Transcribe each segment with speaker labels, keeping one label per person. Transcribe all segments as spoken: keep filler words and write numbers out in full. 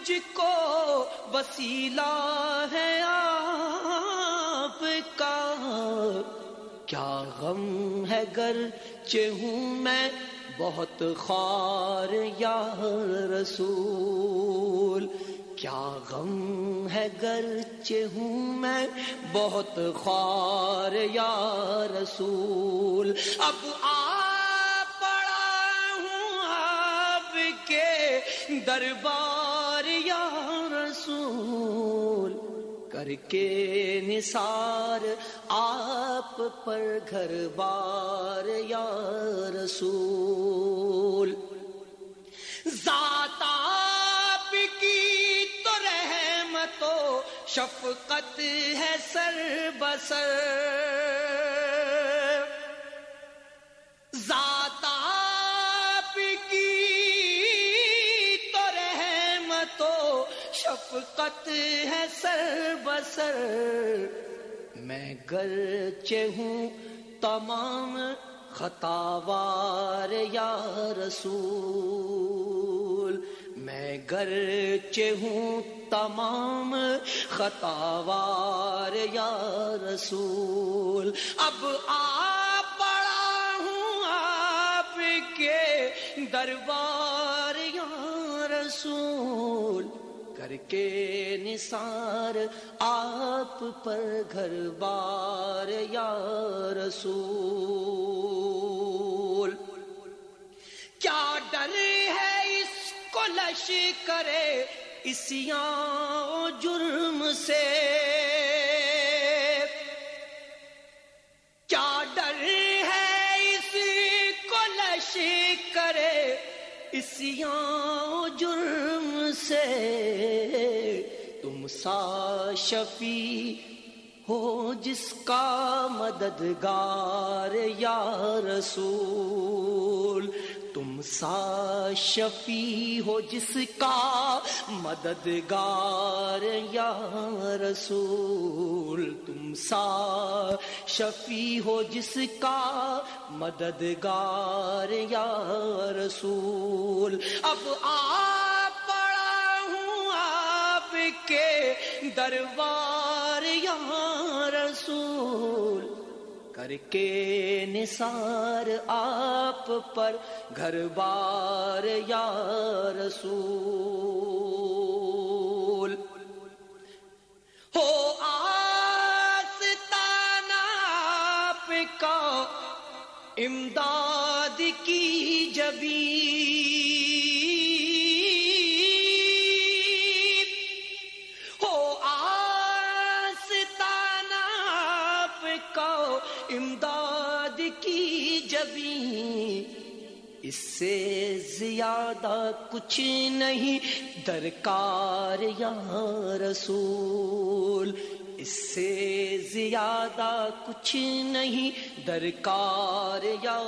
Speaker 1: مجھ کو وسیلہ ہے آپ کا، کیا غم ہے گرچہ ہوں میں بہت خوار یا رسول، کیا غم ہے گرچہ ہوں میں بہت خوار یا رسول، اب آ پڑا ہوں آپ کے دربار یا رسول، کر کے نثار آپ پر گھر بار یا رسول، ذات آپ کی تو رحمت و شفقت ہے سر بسر، ذات آپ کی تو رحمت و شفقت ہے سر بسر، میں گرچہ ہوں تمام خطاوار یا رسول، میں گرچہ ہوں تمام خطاوار یا رسول، اب آ پڑا ہوں آپ کے دربار یا رسول، کر کے نثار آپ پر گھر بار یا رسول، کیا ڈر ہے اس کو لشکر عصیاں و جرم سے، کیا ڈر ہے اس کو لشکر عصیاں و جرم سے، تم سا شفیع ہو جس کا مددگار یا رسول، تم سا شفیع ہو جس کا مددگار یا رسول، تم سا شفیع ہو جس کا مددگار یا رسول، اب آ پڑا ہوں آپ کے دربار یا رسول، کر کے نثار آپ پر گھر بار یا رسول، ہو آستانہ آپ کا امداد کی جبین، ہو آستانہ آپ کا امداد کی جبین، اس سے زیادہ کچھ نہیں درکار یا رسول، اس سے زیادہ کچھ نہیں درکار یا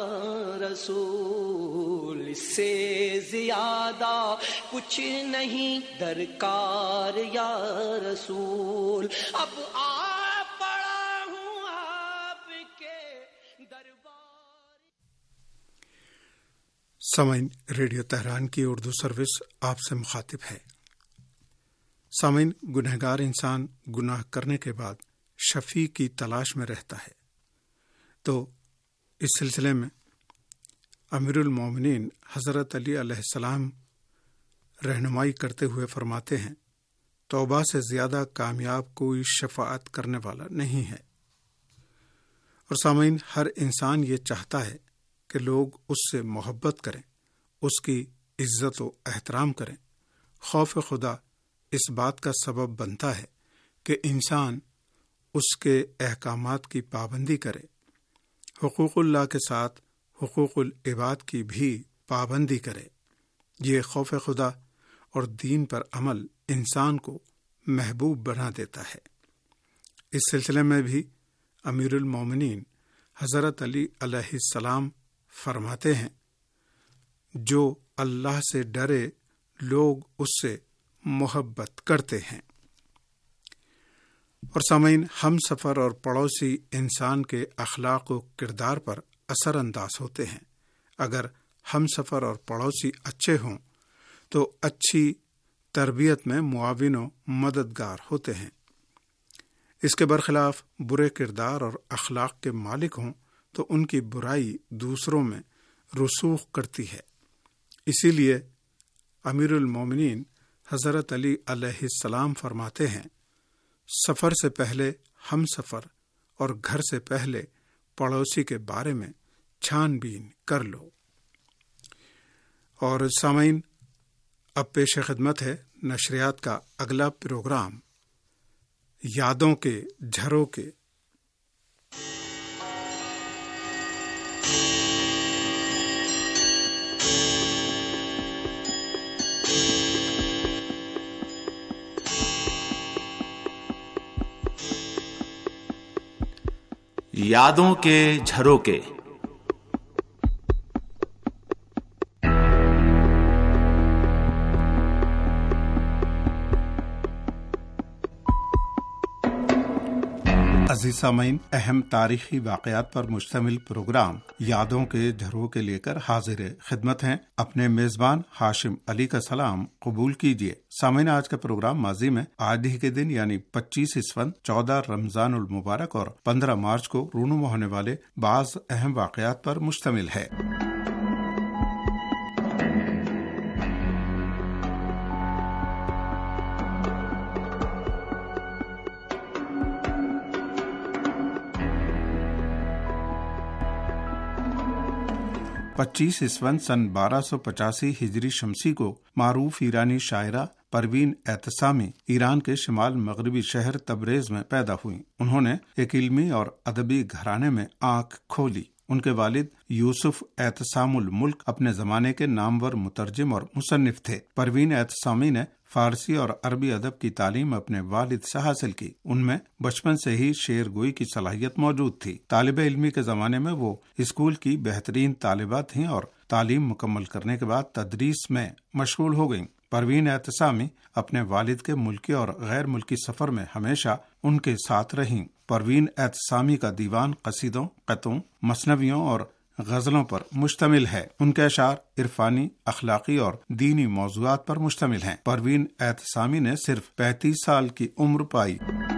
Speaker 1: رسول، اس سے زیادہ کچھ نہیں درکار یا رسول، اب آ پڑا ہوں آپ کے دربار۔
Speaker 2: سامعین، ریڈیو تہران کی اردو سروس آپ سے مخاطب ہے۔ سامعین، گنہگار انسان گناہ کرنے کے بعد شفیع کی تلاش میں رہتا ہے، تو اس سلسلے میں امیر المومنین حضرت علی علیہ السلام رہنمائی کرتے ہوئے فرماتے ہیں، توبہ سے زیادہ کامیاب کوئی شفاعت کرنے والا نہیں ہے۔ اور سامعین، ہر انسان یہ چاہتا ہے کہ لوگ اس سے محبت کریں، اس کی عزت و احترام کریں۔ خوف خدا اس بات کا سبب بنتا ہے کہ انسان اس کے احکامات کی پابندی کرے، حقوق اللہ کے ساتھ حقوق العباد کی بھی پابندی کرے۔ یہ خوف خدا اور دین پر عمل انسان کو محبوب بنا دیتا ہے۔ اس سلسلے میں بھی امیر المومنین حضرت علی علیہ السلام فرماتے ہیں، جو اللہ سے ڈرے لوگ اس سے محبت کرتے ہیں۔ اور سامعین، ہم سفر اور پڑوسی انسان کے اخلاق و کردار پر اثر انداز ہوتے ہیں۔ اگر ہم سفر اور پڑوسی اچھے ہوں تو اچھی تربیت میں معاون و مددگار ہوتے ہیں۔ اس کے برخلاف برے کردار اور اخلاق کے مالک ہوں تو ان کی برائی دوسروں میں رسوخ کرتی ہے۔ اسی لیے امیر المومنین حضرت علی علیہ السلام فرماتے ہیں، سفر سے پہلے ہم سفر اور گھر سے پہلے پڑوسی کے بارے میں چھان بین کر لو۔ اور سامعین، اب پیش خدمت ہے نشریات کا اگلا پروگرام یادوں کے جھروکے۔
Speaker 3: یادوں کے جھروکے۔
Speaker 2: عزیز سامعین، اہم تاریخی واقعات پر مشتمل پروگرام یادوں کے جھروکے لے کر حاضر خدمت ہیں۔ اپنے میزبان ہاشم علی کا سلام قبول کیجیے۔ سامعین، آج کا پروگرام ماضی میں آج ہی کے دن یعنی پچیس اسفند چودہ رمضان المبارک اور پندرہ مارچ کو رونما ہونے والے بعض اہم واقعات پر مشتمل ہے۔ پچیس اسفند سن بارہ سو پچاسی ہجری شمسی کو معروف ایرانی شاعرہ پروین اعتصامی ایران کے شمال مغربی شہر تبریز میں پیدا ہوئیں۔ انہوں نے ایک علمی اور ادبی گھرانے میں آنکھ کھولی۔ ان کے والد یوسف اعتصام الملک اپنے زمانے کے نامور مترجم اور مصنف تھے۔ پروین اعتصامی نے فارسی اور عربی ادب کی تعلیم اپنے والد سے حاصل کی۔ ان میں بچپن سے ہی شعر گوئی کی صلاحیت موجود تھی۔ طالب علمی کے زمانے میں وہ اسکول کی بہترین طالبہ تھیں اور تعلیم مکمل کرنے کے بعد تدریس میں مشغول ہو گئیں۔ پروین اعتصامی اپنے والد کے ملکی اور غیر ملکی سفر میں ہمیشہ ان کے ساتھ رہیں۔ پروین اعتصامی کا دیوان قصیدوں، قطعوں، مثنویوں اور غزلوں پر مشتمل ہے۔ ان کے اشعار عرفانی، اخلاقی اور دینی موضوعات پر مشتمل ہیں۔ پروین اعتصامی نے صرف پینتیس سال کی عمر پائی۔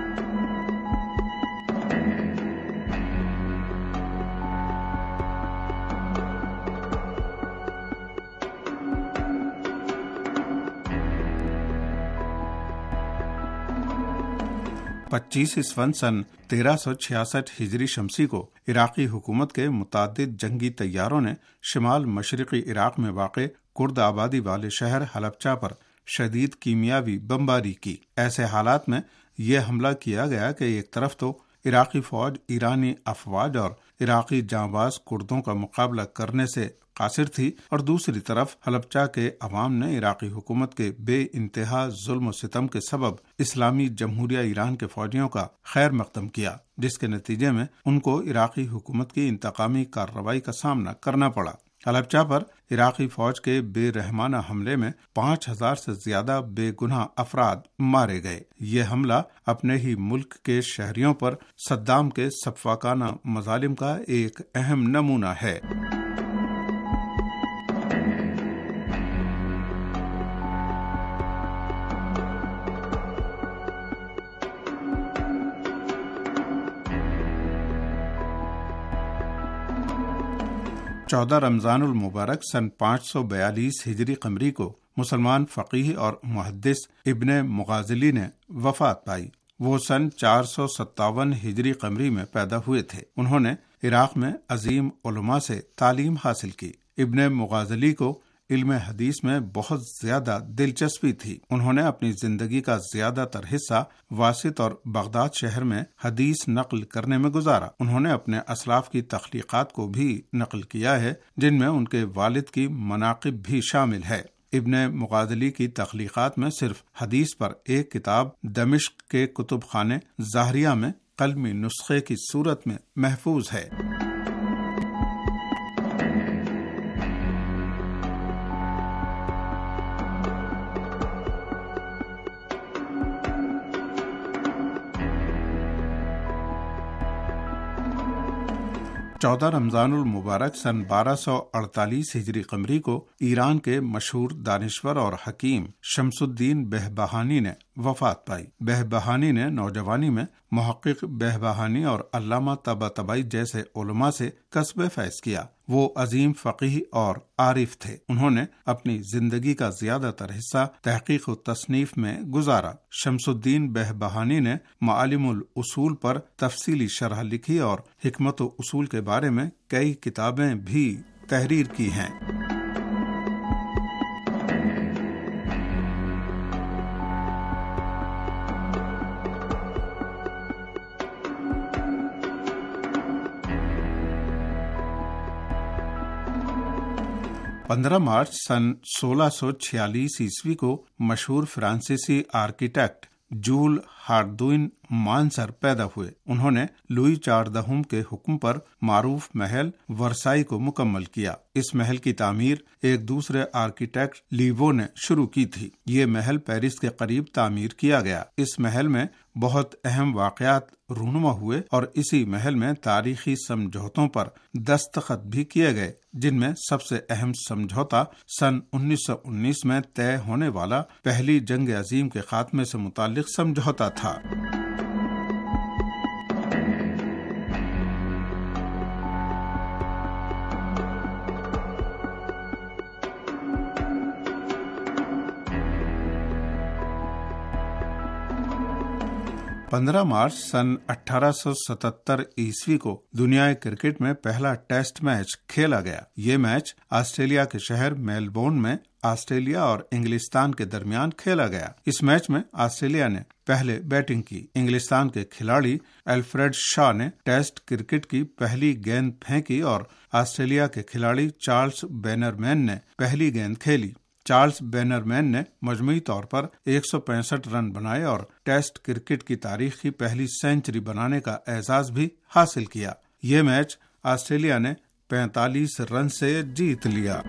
Speaker 2: پچیس اسفند سن تیرہ سو چھیاسٹھ ہجری شمسی کو عراقی حکومت کے متعدد جنگی طیاروں نے شمال مشرقی عراق میں واقع کرد آبادی والے شہر حلبچہ پر شدید کیمیاوی بمباری کی۔ ایسے حالات میں یہ حملہ کیا گیا کہ ایک طرف تو عراقی فوج ایرانی افواج اور عراقی جانباز کردوں کا مقابلہ کرنے سے قاصر تھی، اور دوسری طرف حلبچہ کے عوام نے عراقی حکومت کے بے انتہا ظلم و ستم کے سبب اسلامی جمہوریہ ایران کے فوجیوں کا خیر مقدم کیا، جس کے نتیجے میں ان کو عراقی حکومت کی انتقامی کارروائی کا سامنا کرنا پڑا۔ حلبچہ پر عراقی فوج کے بے رحمانہ حملے میں پانچ ہزار سے زیادہ بے گناہ افراد مارے گئے۔ یہ حملہ اپنے ہی ملک کے شہریوں پر صدام کے سفاکانہ مظالم کا ایک اہم نمونہ ہے۔ چودہ رمضان المبارک سن پانچ سو بیالیس ہجری قمری کو مسلمان فقیہ اور محدث ابن مغازلی نے وفات پائی۔ وہ سن چار سو ستاون ہجری قمری میں پیدا ہوئے تھے۔ انہوں نے عراق میں عظیم علماء سے تعلیم حاصل کی۔ ابن مغازلی کو علم حدیث میں بہت زیادہ دلچسپی تھی۔ انہوں نے اپنی زندگی کا زیادہ تر حصہ واسط اور بغداد شہر میں حدیث نقل کرنے میں گزارا۔ انہوں نے اپنے اسلاف کی تخلیقات کو بھی نقل کیا ہے، جن میں ان کے والد کی مناقب بھی شامل ہے۔ ابن مغازلی کی تخلیقات میں صرف حدیث پر ایک کتاب دمشق کے کتب خانے ظاہریہ میں قلمی نسخے کی صورت میں محفوظ ہے۔ چودہ رمضان المبارک سن بارہ سو اڑتالیس ہجری قمری کو ایران کے مشہور دانشور اور حکیم شمس الدین بہبہانی نے وفات پائی۔ بہبہانی نے نوجوانی میں محقق بہبہانی اور علامہ طباطبائی جیسے علماء سے کسب فیض کیا۔ وہ عظیم فقیہ اور عارف تھے۔ انہوں نے اپنی زندگی کا زیادہ تر حصہ تحقیق و تصنیف میں گزارا۔ شمس الدین بہبہانی نے معالم الاصول پر تفصیلی شرح لکھی اور حکمت و اصول کے بارے میں کئی کتابیں بھی تحریر کی ہیں۔ پندرہ مارچ سن سولہ سو چھیالیس عیسوی کو مشہور فرانسیسی آرکیٹیکٹ جول ہارڈوئن مانسر پیدا ہوئے۔ انہوں نے لوئی چاردہم کے حکم پر معروف محل ورسائی کو مکمل کیا۔ اس محل کی تعمیر ایک دوسرے آرکیٹیکٹ لیوو نے شروع کی تھی۔ یہ محل پیرس کے قریب تعمیر کیا گیا۔ اس محل میں بہت اہم واقعات رونما ہوئے اور اسی محل میں تاریخی سمجھوتوں پر دستخط بھی کیے گئے، جن میں سب سے اہم سمجھوتا سن انیس سو انیس میں طے ہونے والا پہلی جنگ عظیم کے خاتمے سے متعلق سمجھوتا تھا۔ پندرہ مارچ سن اٹھارہ سو ستتر عیسوی کو دنیا کرکٹ میں پہلا ٹیسٹ میچ کھیلا گیا۔ یہ میچ آسٹریلیا کے شہر میلبورن میں آسٹریلیا اور انگلستان کے درمیان کھیلا گیا۔ اس میچ میں آسٹریلیا نے پہلے بیٹنگ کی۔ انگلستان کے کھلاڑی الفریڈ شاہ نے ٹیسٹ کرکٹ کی پہلی گیند پھینکی اور آسٹریلیا کے کھلاڑی چارلس بینرمین نے پہلی گیند کھیلی۔ چارلس بینرمین نے مجموعی طور پر ایک سو پینسٹھ رن بنائے اور ٹیسٹ کرکٹ کی تاریخ کی پہلی سینچری بنانے کا اعزاز بھی حاصل کیا۔ یہ میچ آسٹریلیا نے پینتالیس رن سے جیت لیا۔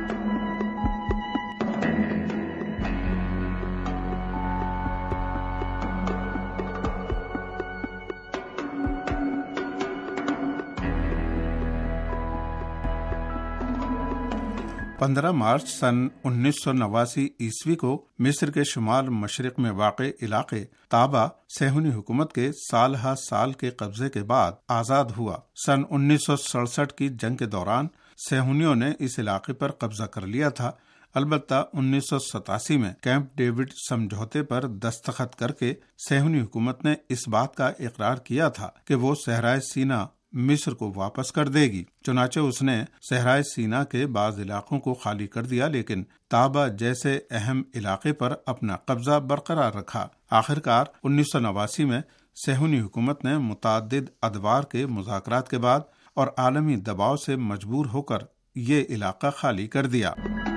Speaker 2: پندرہ مارچ سن انیس سو نواسی عیسوی کو مصر کے شمال مشرق میں واقع علاقے طابا صہیونی حکومت کے سال ہا سال کے قبضے کے بعد آزاد ہوا۔ سن انیس سو سڑسٹھ کی جنگ کے دوران صہیونیوں نے اس علاقے پر قبضہ کر لیا تھا۔ البتہ انیس سو ستاسی میں کیمپ ڈیوڈ سمجھوتے پر دستخط کر کے صہیونی حکومت نے اس بات کا اقرار کیا تھا کہ وہ صحرائے سینا مصر کو واپس کر دے گی۔ چنانچہ اس نے صحرائے سینا کے بعض علاقوں کو خالی کر دیا، لیکن طابا جیسے اہم علاقے پر اپنا قبضہ برقرار رکھا۔ آخرکار انیس سو نواسی میں صہیونی حکومت نے متعدد ادوار کے مذاکرات کے بعد اور عالمی دباؤ سے مجبور ہو کر یہ علاقہ خالی کر دیا۔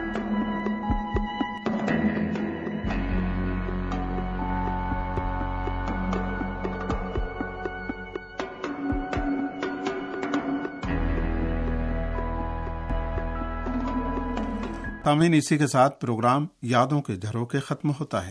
Speaker 2: سامعین، اسی کے ساتھ پروگرام یادوں کے جھروکے ختم ہوتا ہے۔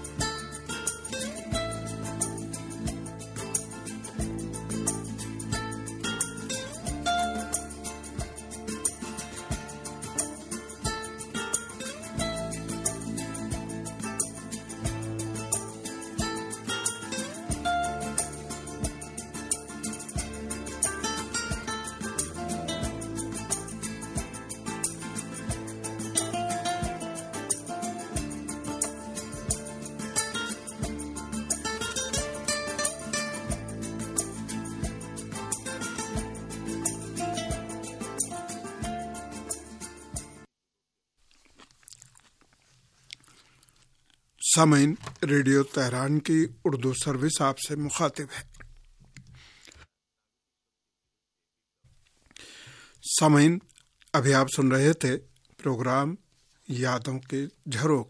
Speaker 2: سامعین، ریڈیو تہران کی اردو سروس آپ سے مخاطب ہے۔ سامعین، ابھی آپ سن رہے تھے پروگرام یادوں کے جھروک۔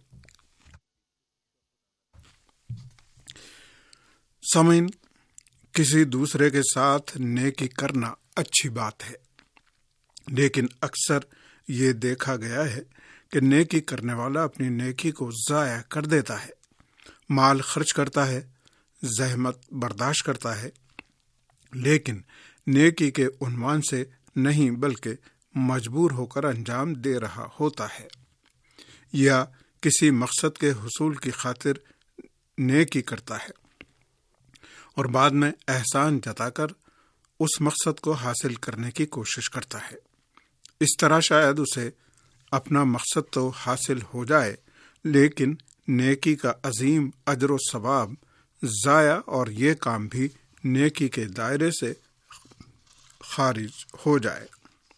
Speaker 2: سامعین، کسی دوسرے کے ساتھ نیکی کرنا اچھی بات ہے، لیکن اکثر یہ دیکھا گیا ہے کہ نیکی کرنے والا اپنی نیکی کو ضائع کر دیتا ہے، مال خرچ کرتا ہے، زحمت برداشت کرتا ہے، لیکن نیکی کے عنوان سے نہیں بلکہ مجبور ہو کر انجام دے رہا ہوتا ہے، یا کسی مقصد کے حصول کی خاطر نیکی کرتا ہے اور بعد میں احسان جتا کر اس مقصد کو حاصل کرنے کی کوشش کرتا ہے۔ اس طرح شاید اسے اپنا مقصد تو حاصل ہو جائے، لیکن نیکی کا عظیم اجر و ثواب ضائع اور یہ کام بھی نیکی کے دائرے سے خارج ہو جائے۔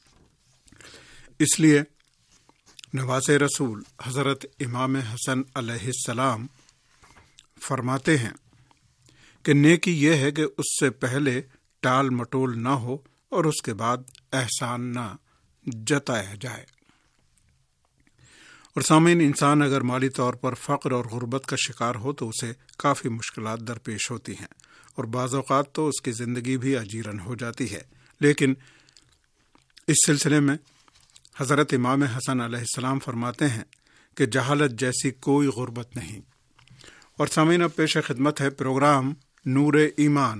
Speaker 2: اس لیے نواز رسول حضرت امام حسن علیہ السلام فرماتے ہیں کہ نیکی یہ ہے کہ اس سے پہلے ٹال مٹول نہ ہو اور اس کے بعد احسان نہ جتایا جائے۔ اور سامعین، انسان اگر مالی طور پر فقر اور غربت کا شکار ہو تو اسے کافی مشکلات درپیش ہوتی ہیں اور بعض اوقات تو اس کی زندگی بھی اجیرن ہو جاتی ہے، لیکن اس سلسلے میں حضرت امام حسن علیہ السلام فرماتے ہیں کہ جہالت جیسی کوئی غربت نہیں۔ اور سامعین، اب پیش خدمت ہے پروگرام نور ایمان۔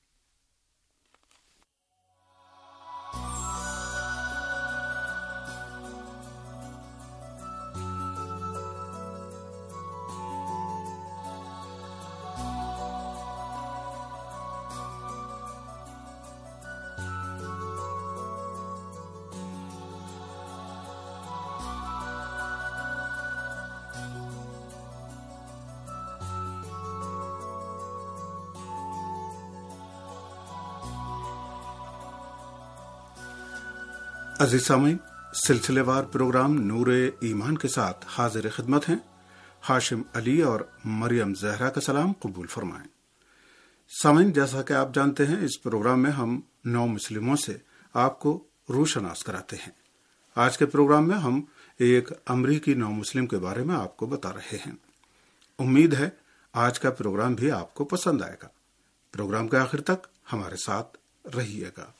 Speaker 2: عزیز سامعین، سلسلے وار پروگرام نور ایمان کے ساتھ حاضر خدمت ہیں۔ ہاشم علی اور مریم زہرا کا سلام قبول فرمائیں۔ سامعین، جیسا کہ آپ جانتے ہیں، اس پروگرام میں ہم نو مسلموں سے آپ کو روشناس کراتے ہیں۔ آج کے پروگرام میں ہم ایک امریکی نو مسلم کے بارے میں آپ کو بتا رہے ہیں۔ امید ہے آج کا پروگرام بھی آپ کو پسند آئے گا۔ پروگرام کے آخر تک ہمارے ساتھ رہیے گا۔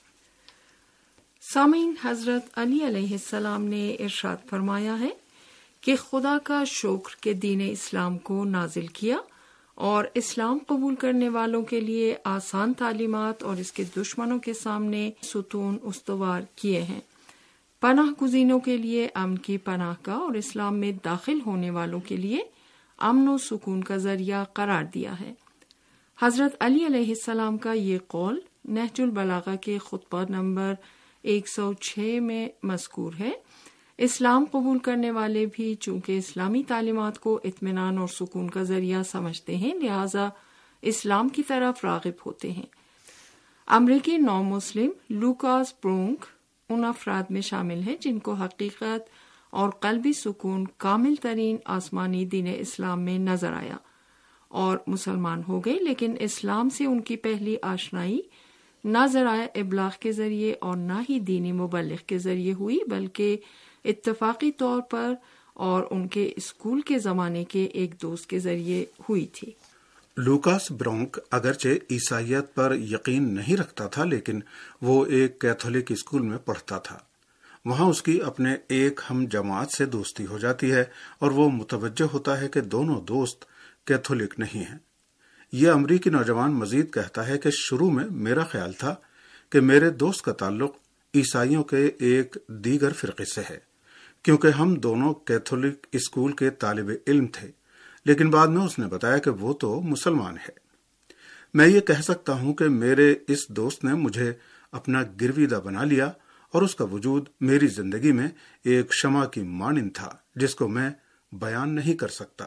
Speaker 4: سامعین، حضرت علی علیہ السلام نے ارشاد فرمایا ہے کہ خدا کا شکر کہ دین اسلام کو نازل کیا اور اسلام قبول کرنے والوں کے لیے آسان تعلیمات اور اس کے دشمنوں کے سامنے ستون استوار کیے ہیں، پناہ گزینوں کے لیے امن کی پناہ کا اور اسلام میں داخل ہونے والوں کے لیے امن و سکون کا ذریعہ قرار دیا ہے۔ حضرت علی علیہ السلام کا یہ قول نہج البلاغہ کے خطبہ نمبر ایک سو چھ میں مذکور ہے۔ اسلام قبول کرنے والے بھی چونکہ اسلامی تعلیمات کو اطمینان اور سکون کا ذریعہ سمجھتے ہیں، لہذا اسلام کی طرف راغب ہوتے ہیں۔ امریکی نو مسلم لوکاس برونک ان افراد میں شامل ہیں جن کو حقیقت اور قلبی سکون کامل ترین آسمانی دین اسلام میں نظر آیا اور مسلمان ہو گئے، لیکن اسلام سے ان کی پہلی آشنائی نہ ذرائع ابلاغ کے ذریعے اور نہ ہی دینی مبلغ کے ذریعے ہوئی، بلکہ اتفاقی طور پر اور ان کے اسکول کے زمانے کے ایک دوست کے ذریعے ہوئی تھی۔
Speaker 2: لوکاس برونک اگرچہ عیسائیت پر یقین نہیں رکھتا تھا، لیکن وہ ایک کیتھولک اسکول میں پڑھتا تھا۔ وہاں اس کی اپنے ایک ہم جماعت سے دوستی ہو جاتی ہے اور وہ متوجہ ہوتا ہے کہ دونوں دوست کیتھولک نہیں ہیں۔ یہ امریکی نوجوان مزید کہتا ہے کہ شروع میں میرا خیال تھا کہ میرے دوست کا تعلق عیسائیوں کے ایک دیگر فرقے سے ہے، کیونکہ ہم دونوں کیتھولک اسکول کے طالب علم تھے، لیکن بعد میں اس نے بتایا کہ وہ تو مسلمان ہے۔ میں یہ کہہ سکتا ہوں کہ میرے اس دوست نے مجھے اپنا گرویدہ بنا لیا اور اس کا وجود میری زندگی میں ایک شمع کی مانند تھا جس کو میں بیان نہیں کر سکتا۔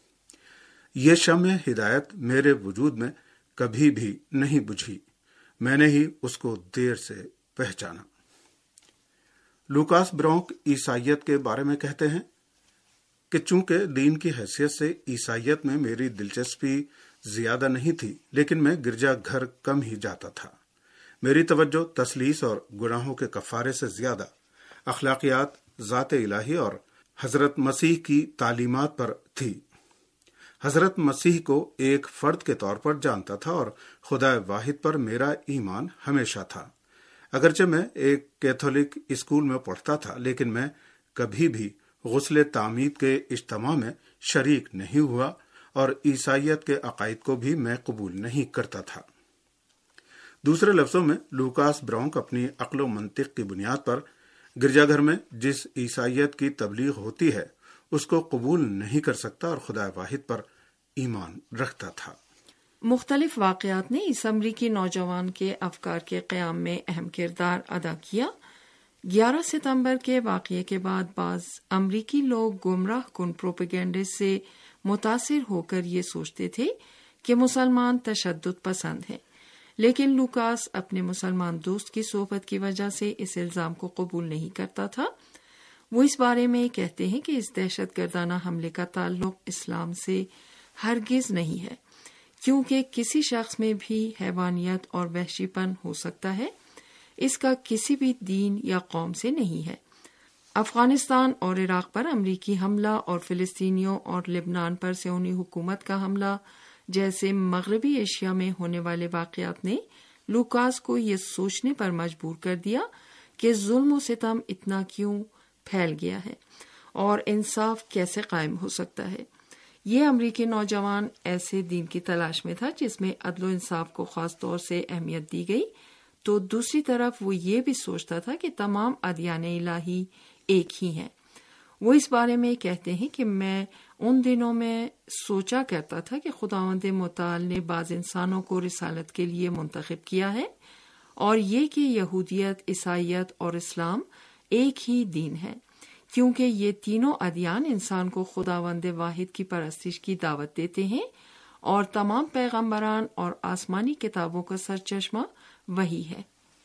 Speaker 2: یہ شمع ہدایت میرے وجود میں کبھی بھی نہیں بجھی، میں نے ہی اس کو دیر سے پہچانا۔ لوکاس برونک عیسائیت کے بارے میں کہتے ہیں کہ چونکہ دین کی حیثیت سے عیسائیت میں میری دلچسپی زیادہ نہیں تھی، لیکن میں گرجا گھر کم ہی جاتا تھا۔ میری توجہ تثلیث اور گناہوں کے کفارے سے زیادہ اخلاقیات، ذات الہی اور حضرت مسیح کی تعلیمات پر تھی۔ حضرت مسیح کو ایک فرد کے طور پر جانتا تھا اور خدا واحد پر میرا ایمان ہمیشہ تھا۔ اگرچہ میں ایک کیتھولک اسکول میں پڑھتا تھا، لیکن میں کبھی بھی غسل تعمید کے اجتماع میں شریک نہیں ہوا اور عیسائیت کے عقائد کو بھی میں قبول نہیں کرتا تھا۔ دوسرے لفظوں میں لوکاس برونک اپنی عقل و منطق کی بنیاد پر گرجا گھر میں جس عیسائیت کی تبلیغ ہوتی ہے اس کو قبول نہیں کر سکتا اور خدا واحد پر ایمان رکھتا تھا۔
Speaker 4: مختلف واقعات نے اس امریکی نوجوان کے افکار کے قیام میں اہم کردار ادا کیا۔ گیارہ ستمبر کے واقعے کے بعد بعض امریکی لوگ گمراہ کن پروپیگنڈے سے متاثر ہو کر یہ سوچتے تھے کہ مسلمان تشدد پسند ہیں، لیکن لوکاس اپنے مسلمان دوست کی صحبت کی وجہ سے اس الزام کو قبول نہیں کرتا تھا۔ وہ اس بارے میں کہتے ہیں کہ اس دہشت گردانہ حملے کا تعلق اسلام سے ہرگز نہیں ہے، کیونکہ کسی شخص میں بھی حیوانیت اور وحشی پن ہو سکتا ہے، اس کا کسی بھی دین یا قوم سے نہیں ہے۔ افغانستان اور عراق پر امریکی حملہ اور فلسطینیوں اور لبنان پر صہیونی حکومت کا حملہ جیسے مغربی ایشیا میں ہونے والے واقعات نے لوکاس کو یہ سوچنے پر مجبور کر دیا کہ ظلم و ستم اتنا کیوں پھیل گیا ہے اور انصاف کیسے قائم ہو سکتا ہے۔ یہ امریکی نوجوان ایسے دین کی تلاش میں تھا جس میں عدل و انصاف کو خاص طور سے اہمیت دی گئی، تو دوسری طرف وہ یہ بھی سوچتا تھا کہ تمام ادیان الہی ایک ہی ہیں۔ وہ اس بارے میں کہتے ہیں کہ میں ان دنوں میں سوچا کرتا تھا کہ خداوند متعال نے بعض انسانوں کو رسالت کے لیے منتخب کیا ہے، اور یہ کہ یہودیت، عیسائیت اور اسلام ایک ہی دین ہے، کیونکہ یہ تینوں ادیان انسان کو خداوند واحد کی پرستش کی دعوت دیتے ہیں، اور تمام پیغمبران اور آسمانی کتابوں کا سرچشمہ وہی ہے۔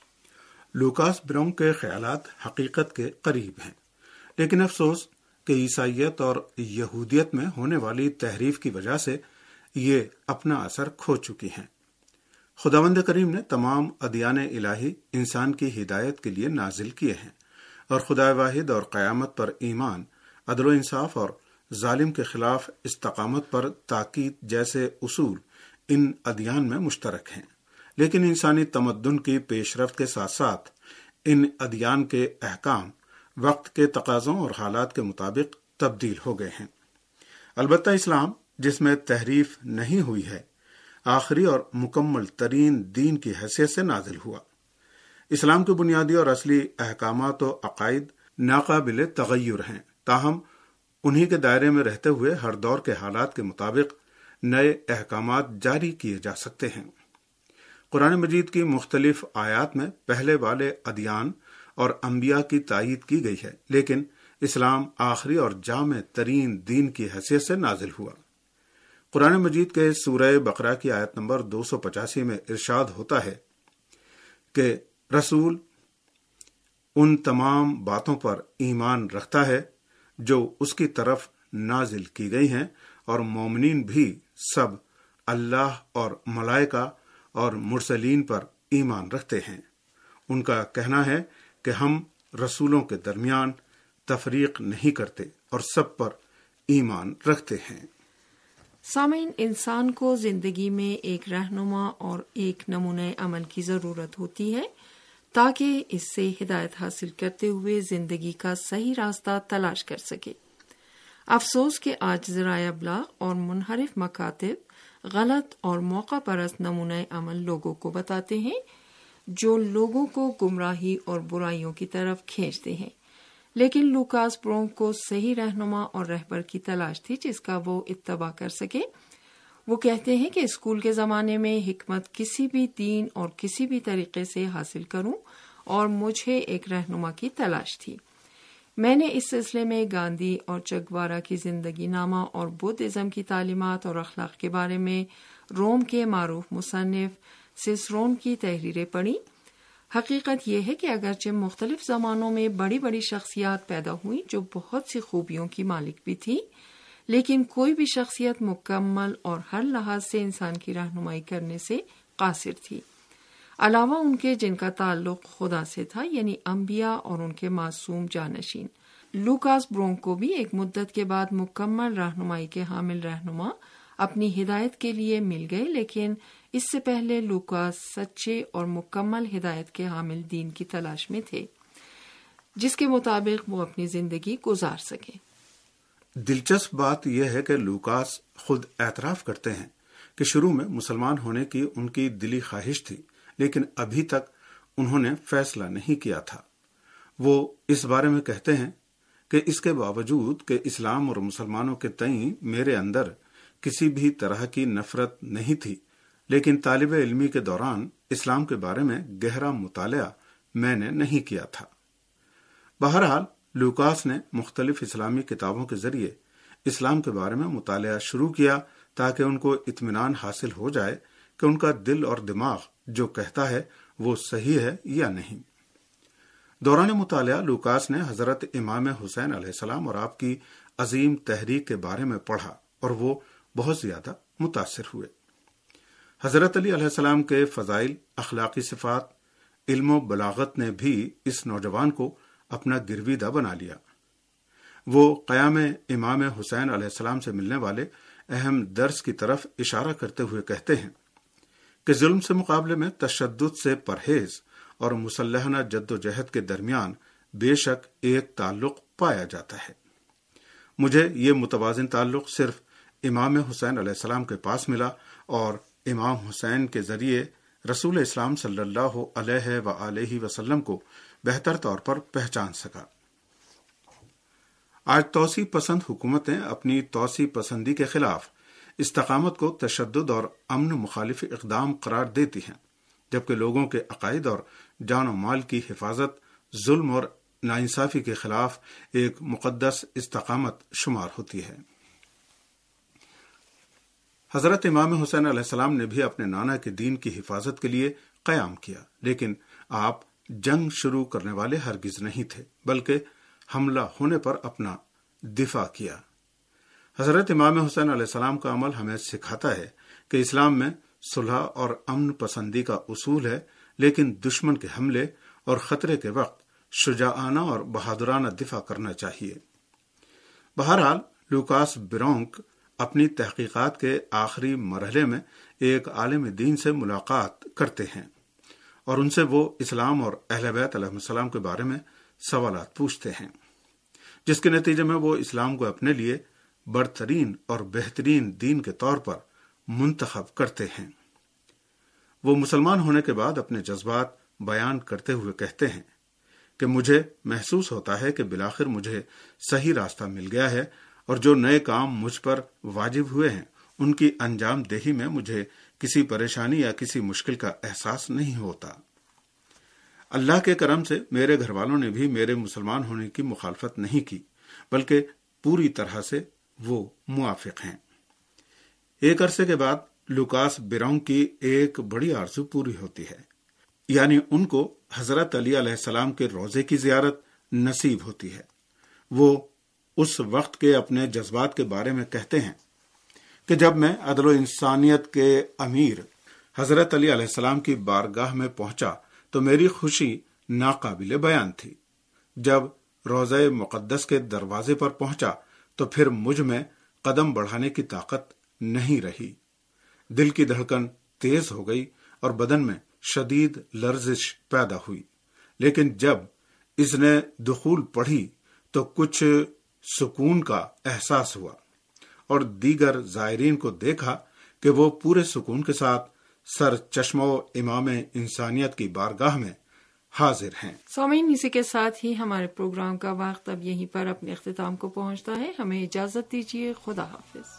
Speaker 2: لوکاس برونک کے خیالات حقیقت کے قریب ہیں، لیکن افسوس کہ عیسائیت اور یہودیت میں ہونے والی تحریف کی وجہ سے یہ اپنا اثر کھو چکی ہیں۔ خداوند کریم نے تمام ادیان الہی انسان کی ہدایت کے لیے نازل کیے ہیں، اور خدا واحد اور قیامت پر ایمان، عدل و انصاف اور ظالم کے خلاف استقامت پر تاکید جیسے اصول ان ادیان میں مشترک ہیں، لیکن انسانی تمدن کی پیش رفت کے ساتھ ساتھ ان ادیان کے احکام وقت کے تقاضوں اور حالات کے مطابق تبدیل ہو گئے ہیں۔ البتہ اسلام، جس میں تحریف نہیں ہوئی ہے، آخری اور مکمل ترین دین کی حیثیت سے نازل ہوا۔ اسلام کے بنیادی اور اصلی احکامات و عقائد ناقابل تغیر ہیں، تاہم انہی کے دائرے میں رہتے ہوئے ہر دور کے حالات کے مطابق نئے احکامات جاری کیے جا سکتے ہیں۔ قرآن مجید کی مختلف آیات میں پہلے والے ادیان اور انبیاء کی تائید کی گئی ہے، لیکن اسلام آخری اور جامع ترین دین کی حیثیت سے نازل ہوا۔ قرآن مجید کے سورہ بقرہ کی آیت نمبر دو سو پچاسی میں ارشاد ہوتا ہے کہ رسول ان تمام باتوں پر ایمان رکھتا ہے جو اس کی طرف نازل کی گئی ہیں، اور مومنین بھی سب اللہ اور ملائکہ اور مرسلین پر ایمان رکھتے ہیں۔ ان کا کہنا ہے کہ ہم رسولوں کے درمیان تفریق نہیں کرتے اور سب پر ایمان رکھتے ہیں۔
Speaker 4: سامعین، انسان کو زندگی میں ایک رہنما اور ایک نمونہ عمل کی ضرورت ہوتی ہے تاکہ اس سے ہدایت حاصل کرتے ہوئے زندگی کا صحیح راستہ تلاش کر سکے۔ افسوس کہ آج ذرائع ابلاغ اور منحرف مکاتب غلط اور موقع پرست نمونہ عمل لوگوں کو بتاتے ہیں جو لوگوں کو گمراہی اور برائیوں کی طرف کھینچتے ہیں، لیکن لوکاس برونک کو صحیح رہنما اور رہبر کی تلاش تھی جس کا وہ اتباع کر سکے۔ وہ کہتے ہیں کہ اسکول کے زمانے میں حکمت کسی بھی دین اور کسی بھی طریقے سے حاصل کروں، اور مجھے ایک رہنما کی تلاش تھی۔ میں نے اس سلسلے میں گاندھی اور چگوارا کی زندگی نامہ اور بدھ ازم کی تعلیمات اور اخلاق کے بارے میں روم کے معروف مصنف سسرون کی تحریریں پڑھی۔ حقیقت یہ ہے کہ اگرچہ مختلف زمانوں میں بڑی بڑی شخصیات پیدا ہوئیں جو بہت سی خوبیوں کی مالک بھی تھی، لیکن کوئی بھی شخصیت مکمل اور ہر لحاظ سے انسان کی رہنمائی کرنے سے قاصر تھی، علاوہ ان کے جن کا تعلق خدا سے تھا، یعنی انبیاء اور ان کے معصوم جانشین۔ لوکاس برونک کو بھی ایک مدت کے بعد مکمل رہنمائی کے حامل رہنما اپنی ہدایت کے لیے مل گئے، لیکن اس سے پہلے لوکاس سچے اور مکمل ہدایت کے حامل دین کی تلاش میں تھے جس کے مطابق وہ اپنی زندگی گزار سکیں۔
Speaker 2: دلچسپ بات یہ ہے کہ لوکاس خود اعتراف کرتے ہیں کہ شروع میں مسلمان ہونے کی ان کی دلی خواہش تھی، لیکن ابھی تک انہوں نے فیصلہ نہیں کیا تھا۔ وہ اس بارے میں کہتے ہیں کہ اس کے باوجود کہ اسلام اور مسلمانوں کے تئیں میرے اندر کسی بھی طرح کی نفرت نہیں تھی، لیکن طالب علمی کے دوران اسلام کے بارے میں گہرا مطالعہ میں نے نہیں کیا تھا۔ بہرحال لوکاس نے مختلف اسلامی کتابوں کے ذریعے اسلام کے بارے میں مطالعہ شروع کیا تاکہ ان کو اطمینان حاصل ہو جائے کہ ان کا دل اور دماغ جو کہتا ہے وہ صحیح ہے یا نہیں۔ دوران مطالعہ لوکاس نے حضرت امام حسین علیہ السلام اور آپ کی عظیم تحریک کے بارے میں پڑھا اور وہ بہت زیادہ متاثر ہوئے۔ حضرت علی علیہ السلام کے فضائل، اخلاقی صفات، علم و بلاغت نے بھی اس نوجوان کو اپنا گرویدہ بنا لیا۔ وہ قیام امام حسین علیہ السلام سے ملنے والے اہم درس کی طرف اشارہ کرتے ہوئے کہتے ہیں کہ ظلم سے مقابلے میں تشدد سے پرہیز اور مسلحانہ جد و جہد کے درمیان بے شک ایک تعلق پایا جاتا ہے۔ مجھے یہ متوازن تعلق صرف امام حسین علیہ السلام کے پاس ملا اور امام حسین کے ذریعے رسول اسلام صلی اللہ علیہ وآلہ وسلم کو بہتر طور پر پہچان سکا۔ آج توسیع پسند حکومتیں اپنی توسیع پسندی کے خلاف استقامت کو تشدد اور امن مخالف اقدام قرار دیتی ہیں، جبکہ لوگوں کے عقائد اور جان و مال کی حفاظت ظلم اور ناانصافی کے خلاف ایک مقدس استقامت شمار ہوتی ہے۔ حضرت امام حسین علیہ السلام نے بھی اپنے نانا کے دین کی حفاظت کے لیے قیام کیا، لیکن آپ جنگ شروع کرنے والے ہرگز نہیں تھے، بلکہ حملہ ہونے پر اپنا دفاع کیا۔ حضرت امام حسین علیہ السلام کا عمل ہمیں سکھاتا ہے کہ اسلام میں صلح اور امن پسندی کا اصول ہے، لیکن دشمن کے حملے اور خطرے کے وقت شجاعانہ اور بہادرانہ دفاع کرنا چاہیے۔ بہرحال لوکاس برونک اپنی تحقیقات کے آخری مرحلے میں ایک عالم دین سے ملاقات کرتے ہیں اور ان سے وہ اسلام اور اہل بیت علیہ السلام کے بارے میں سوالات پوچھتے ہیں، جس کے نتیجے میں وہ اسلام کو اپنے لیے برترین اور بہترین دین کے طور پر منتخب کرتے ہیں۔ وہ مسلمان ہونے کے بعد اپنے جذبات بیان کرتے ہوئے کہتے ہیں کہ مجھے محسوس ہوتا ہے کہ بالآخر مجھے صحیح راستہ مل گیا ہے اور جو نئے کام مجھ پر واجب ہوئے ہیں ان کی انجام دہی میں مجھے کسی پریشانی یا کسی مشکل کا احساس نہیں ہوتا۔ اللہ کے کرم سے میرے گھر والوں نے بھی میرے مسلمان ہونے کی مخالفت نہیں کی، بلکہ پوری طرح سے وہ موافق ہیں۔ ایک عرصے کے بعد لوکاس برونگ کی ایک بڑی آرزو پوری ہوتی ہے، یعنی ان کو حضرت علی علیہ السلام کے روضے کی زیارت نصیب ہوتی ہے۔ وہ اس وقت کے اپنے جذبات کے بارے میں کہتے ہیں کہ جب میں عدل و انسانیت کے امیر حضرت علی علیہ السلام کی بارگاہ میں پہنچا تو میری خوشی ناقابل بیان تھی۔ جب روضہ مقدس کے دروازے پر پہنچا تو پھر مجھ میں قدم بڑھانے کی طاقت نہیں رہی۔ دل کی دھڑکن تیز ہو گئی اور بدن میں شدید لرزش پیدا ہوئی، لیکن جب اس نے دخول پڑھی تو کچھ سکون کا احساس ہوا اور دیگر زائرین کو دیکھا کہ وہ پورے سکون کے ساتھ سر چشمہ امام انسانیت کی بارگاہ میں حاضر ہیں۔
Speaker 4: سامعین، اسی کے ساتھ ہی ہمارے پروگرام کا وقت اب یہیں پر اپنے اختتام کو پہنچتا ہے۔ ہمیں اجازت دیجیے، خدا حافظ۔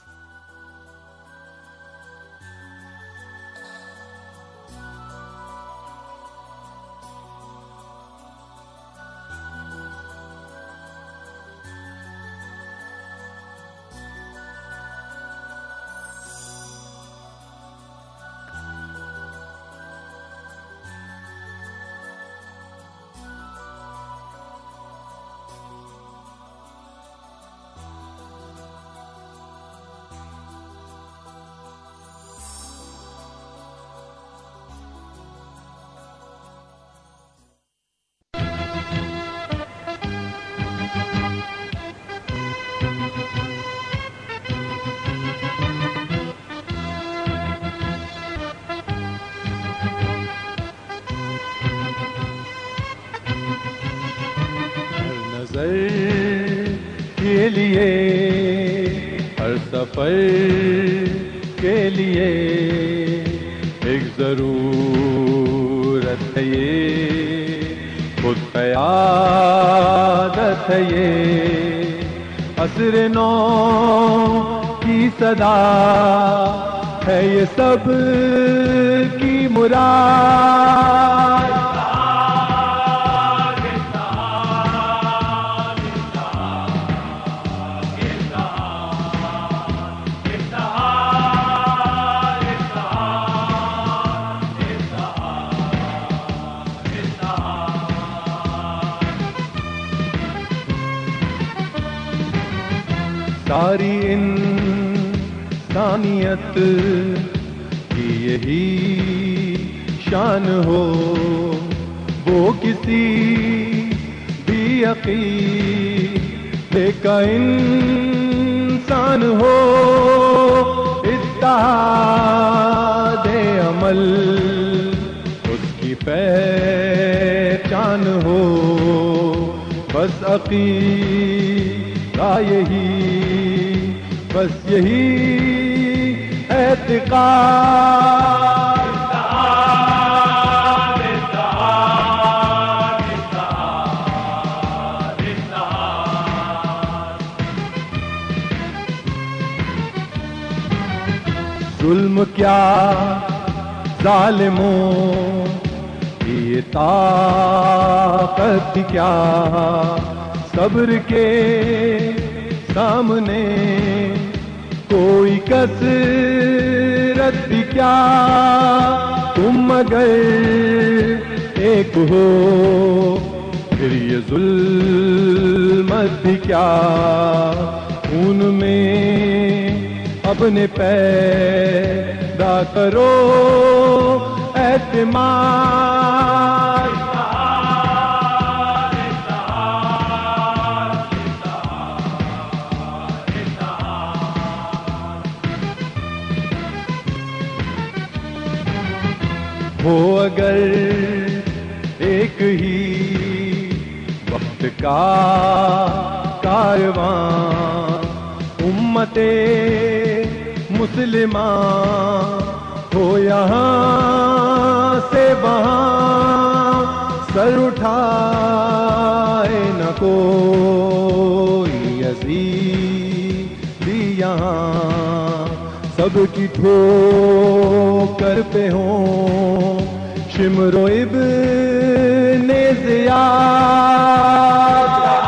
Speaker 5: کے لیے ہر سفر کے لیے ایک ضرور قدرت ہے یہ، خود قیادت ہے یہ، عصر نو کی صدا ہے یہ سب کی مراد۔ ساری انسانیت کی یہی شان ہو، وہ کسی بھی عقیدے کا انسان ہو، اتحاد عمل اس کی پہچان ہو، بس عقیدہ یہی، بس یہی اعتقاد۔ ظلم کیا ظالموں کی طاقت کیا، صبر کے سامنے کوئی کثرت بھی کیا، تم اگر ایک ہو پھر یہ ظلمت بھی کیا، خون میں اپنے پیدا کرو اعتماد۔ ہو اگر ایک ہی وقت کا کارواں، امت مسلمہ ہو یہاں سے وہاں، سر اٹھائے نہ کوئی یزیدی یہاں، سب کی ٹھوکر پہ ہوں شمر و ابن زیاد۔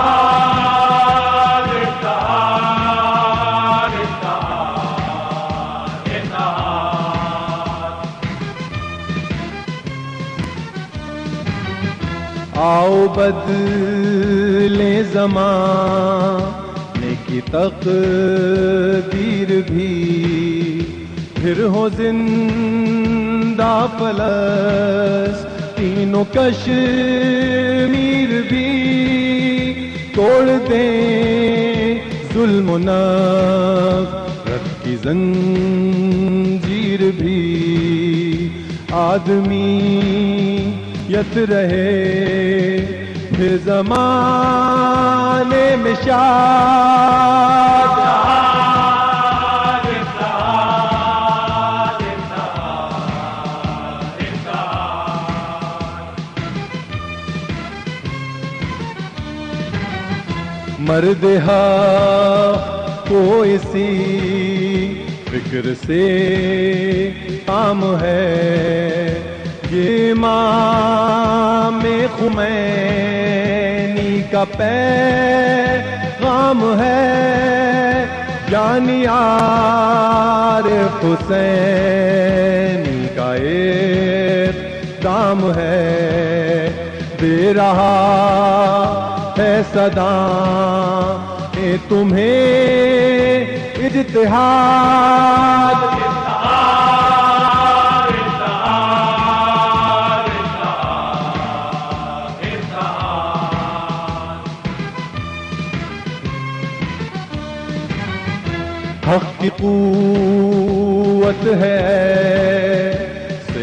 Speaker 5: آؤ بدلے زمانے کی تقدیر بھی، پھر ہو زندہ فلسطین و کشمیر بھی، توڑ دیں ظلم و نفرت کی زنجیر بھی، آدمیت رہے پھر زمانے میں شاد۔ مرد حق کو اسی فکر سے کام ہے، یہ امام خمینی کا پیغام ہے، یعنی عارف حسینی کا اقدام ہے، دے رہا ہے صدا اے تمہیں اجتہاد۔ حق کی قوت ہے سے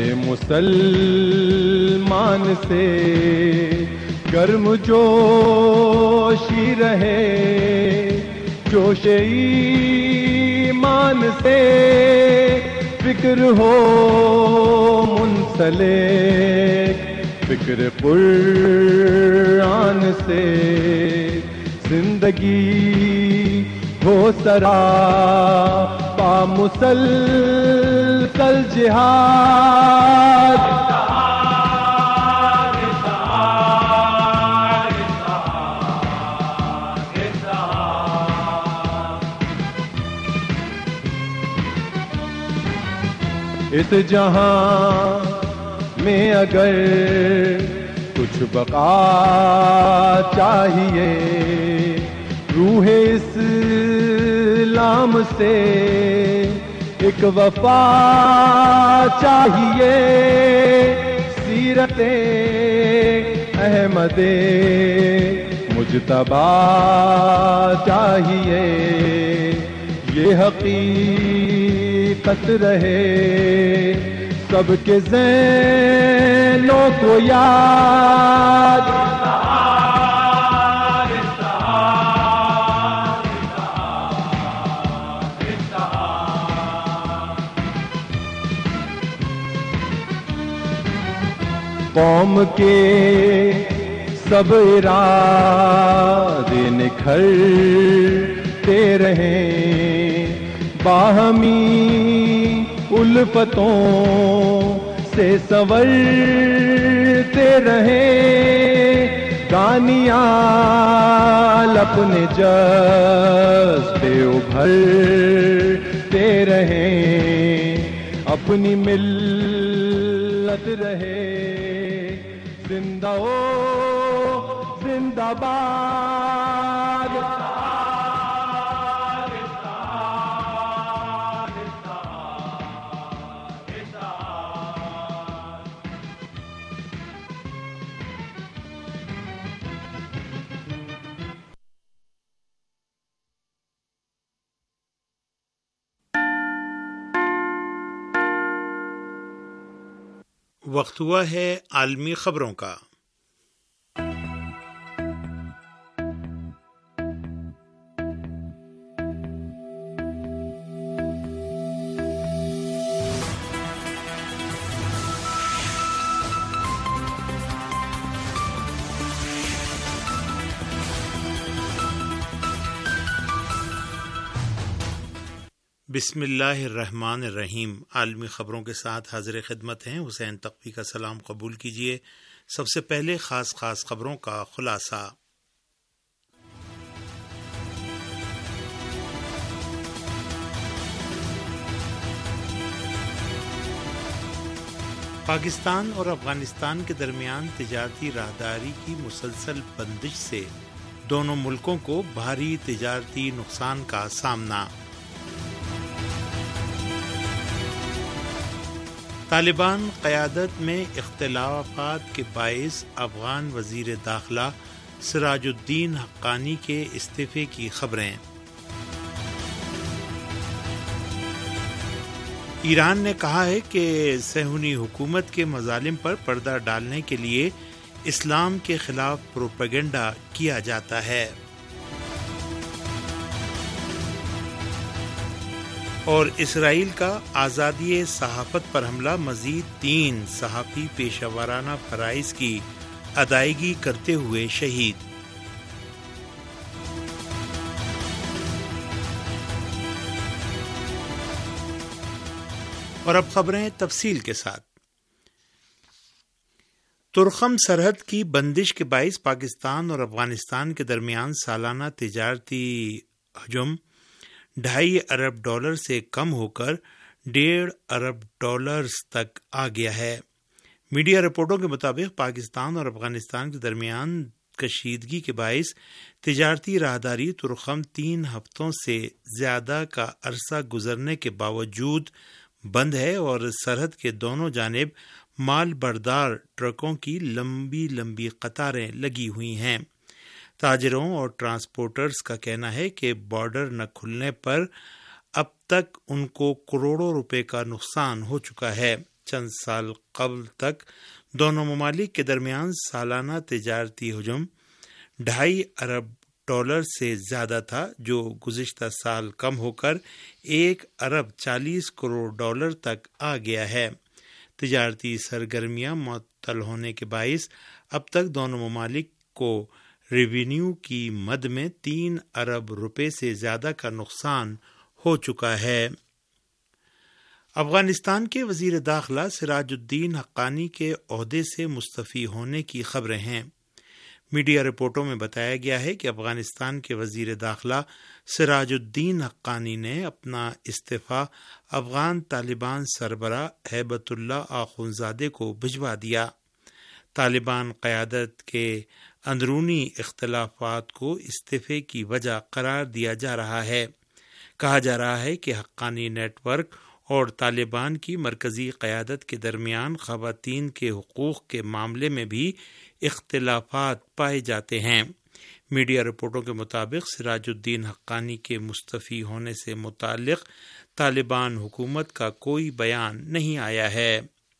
Speaker 5: مسلمان سے، گرم جوشی رہے جوش ایمان سے، فکر ہو منسلک فکر قرآن سے زندگی ہو سرا پا مسلسل جہاد اس جہاں میں اگر کچھ بقا چاہیے روح اسلام سے ایک وفا چاہیے سیرت احمد مجتبی چاہیے یہ حقیقت رہے سب کے ذہنوں کو یاد قوم کے سب ارادے نکھرتے رہیں باہمی الفتوں سے سنورتے رہیں دانیال اپنے جذبے ابھرتے رہیں اپنی ملت رہے زندہ ہو زندہ باد
Speaker 2: وقت ہوا ہے عالمی خبروں کا۔ بسم اللہ الرحمن الرحیم۔ عالمی خبروں کے ساتھ حاضر خدمت ہیں حسین تقوی کا سلام قبول کیجیے۔ سب سے پہلے خاص خاص خبروں کا خلاصہ۔ پاکستان اور افغانستان کے درمیان تجارتی راہداری کی مسلسل بندش سے دونوں ملکوں کو بھاری تجارتی نقصان کا سامنا۔ طالبان قیادت میں اختلافات کے باعث افغان وزیر داخلہ سراج الدین حقانی کے استعفے کی خبریں۔ ایران نے کہا ہے کہ صہیونی حکومت کے مظالم پر پردہ ڈالنے کے لیے اسلام کے خلاف پروپیگنڈا کیا جاتا ہے۔ اور اسرائیل کا آزادی صحافت پر حملہ، مزید تین صحافی پیشہ ورانہ فرائض کی ادائیگی کرتے ہوئے شہید۔ اور اب خبریں تفصیل کے ساتھ۔ ترخم سرحد کی بندش کے باعث پاکستان اور افغانستان کے درمیان سالانہ تجارتی حجم ڈھائی ارب ڈالر سے کم ہو کر ڈیڑھ ارب ڈالرز تک آ گیا ہے۔ میڈیا رپورٹوں کے مطابق پاکستان اور افغانستان کے درمیان کشیدگی کے باعث تجارتی راہداری ترخم تین ہفتوں سے زیادہ کا عرصہ گزرنے کے باوجود بند ہے اور سرحد کے دونوں جانب مال بردار ٹرکوں کی لمبی لمبی قطاریں لگی ہوئی ہیں۔ تاجروں اور ٹرانسپورٹرز کا کہنا ہے کہ بارڈر نہ کھلنے پر اب تک ان کو کروڑوں روپے کا نقصان ہو چکا ہے۔ چند سال قبل تک دونوں ممالک کے درمیان سالانہ تجارتی حجم ڈھائی ارب ڈالر سے زیادہ تھا، جو گزشتہ سال کم ہو کر ایک ارب چالیس کروڑ ڈالر تک آ گیا ہے۔
Speaker 6: تجارتی سرگرمیاں معطل ہونے کے باعث اب تک دونوں ممالک کو ریونیو کی مد میں تین ارب روپے سے زیادہ کا نقصان ہو چکا ہے۔ افغانستان کے وزیر داخلہ سراج الدین حقانی کے عہدے سے مستعفی ہونے کی خبریں ہیں۔ میڈیا رپورٹوں میں بتایا گیا ہے کہ افغانستان کے وزیر داخلہ سراج الدین حقانی نے اپنا استعفی افغان طالبان سربراہ ہیبت اللہ آخونزادے کو بھجوا دیا۔ طالبان قیادت کے اندرونی اختلافات کو استعفے کی وجہ قرار دیا جا رہا ہے۔ کہا جا رہا ہے کہ حقانی نیٹ ورک اور طالبان کی مرکزی قیادت کے درمیان خواتین کے حقوق کے معاملے میں بھی اختلافات پائے جاتے ہیں۔ میڈیا رپورٹوں کے مطابق سراج الدین حقانی کے مستعفی ہونے سے متعلق طالبان حکومت کا کوئی بیان نہیں آیا ہے۔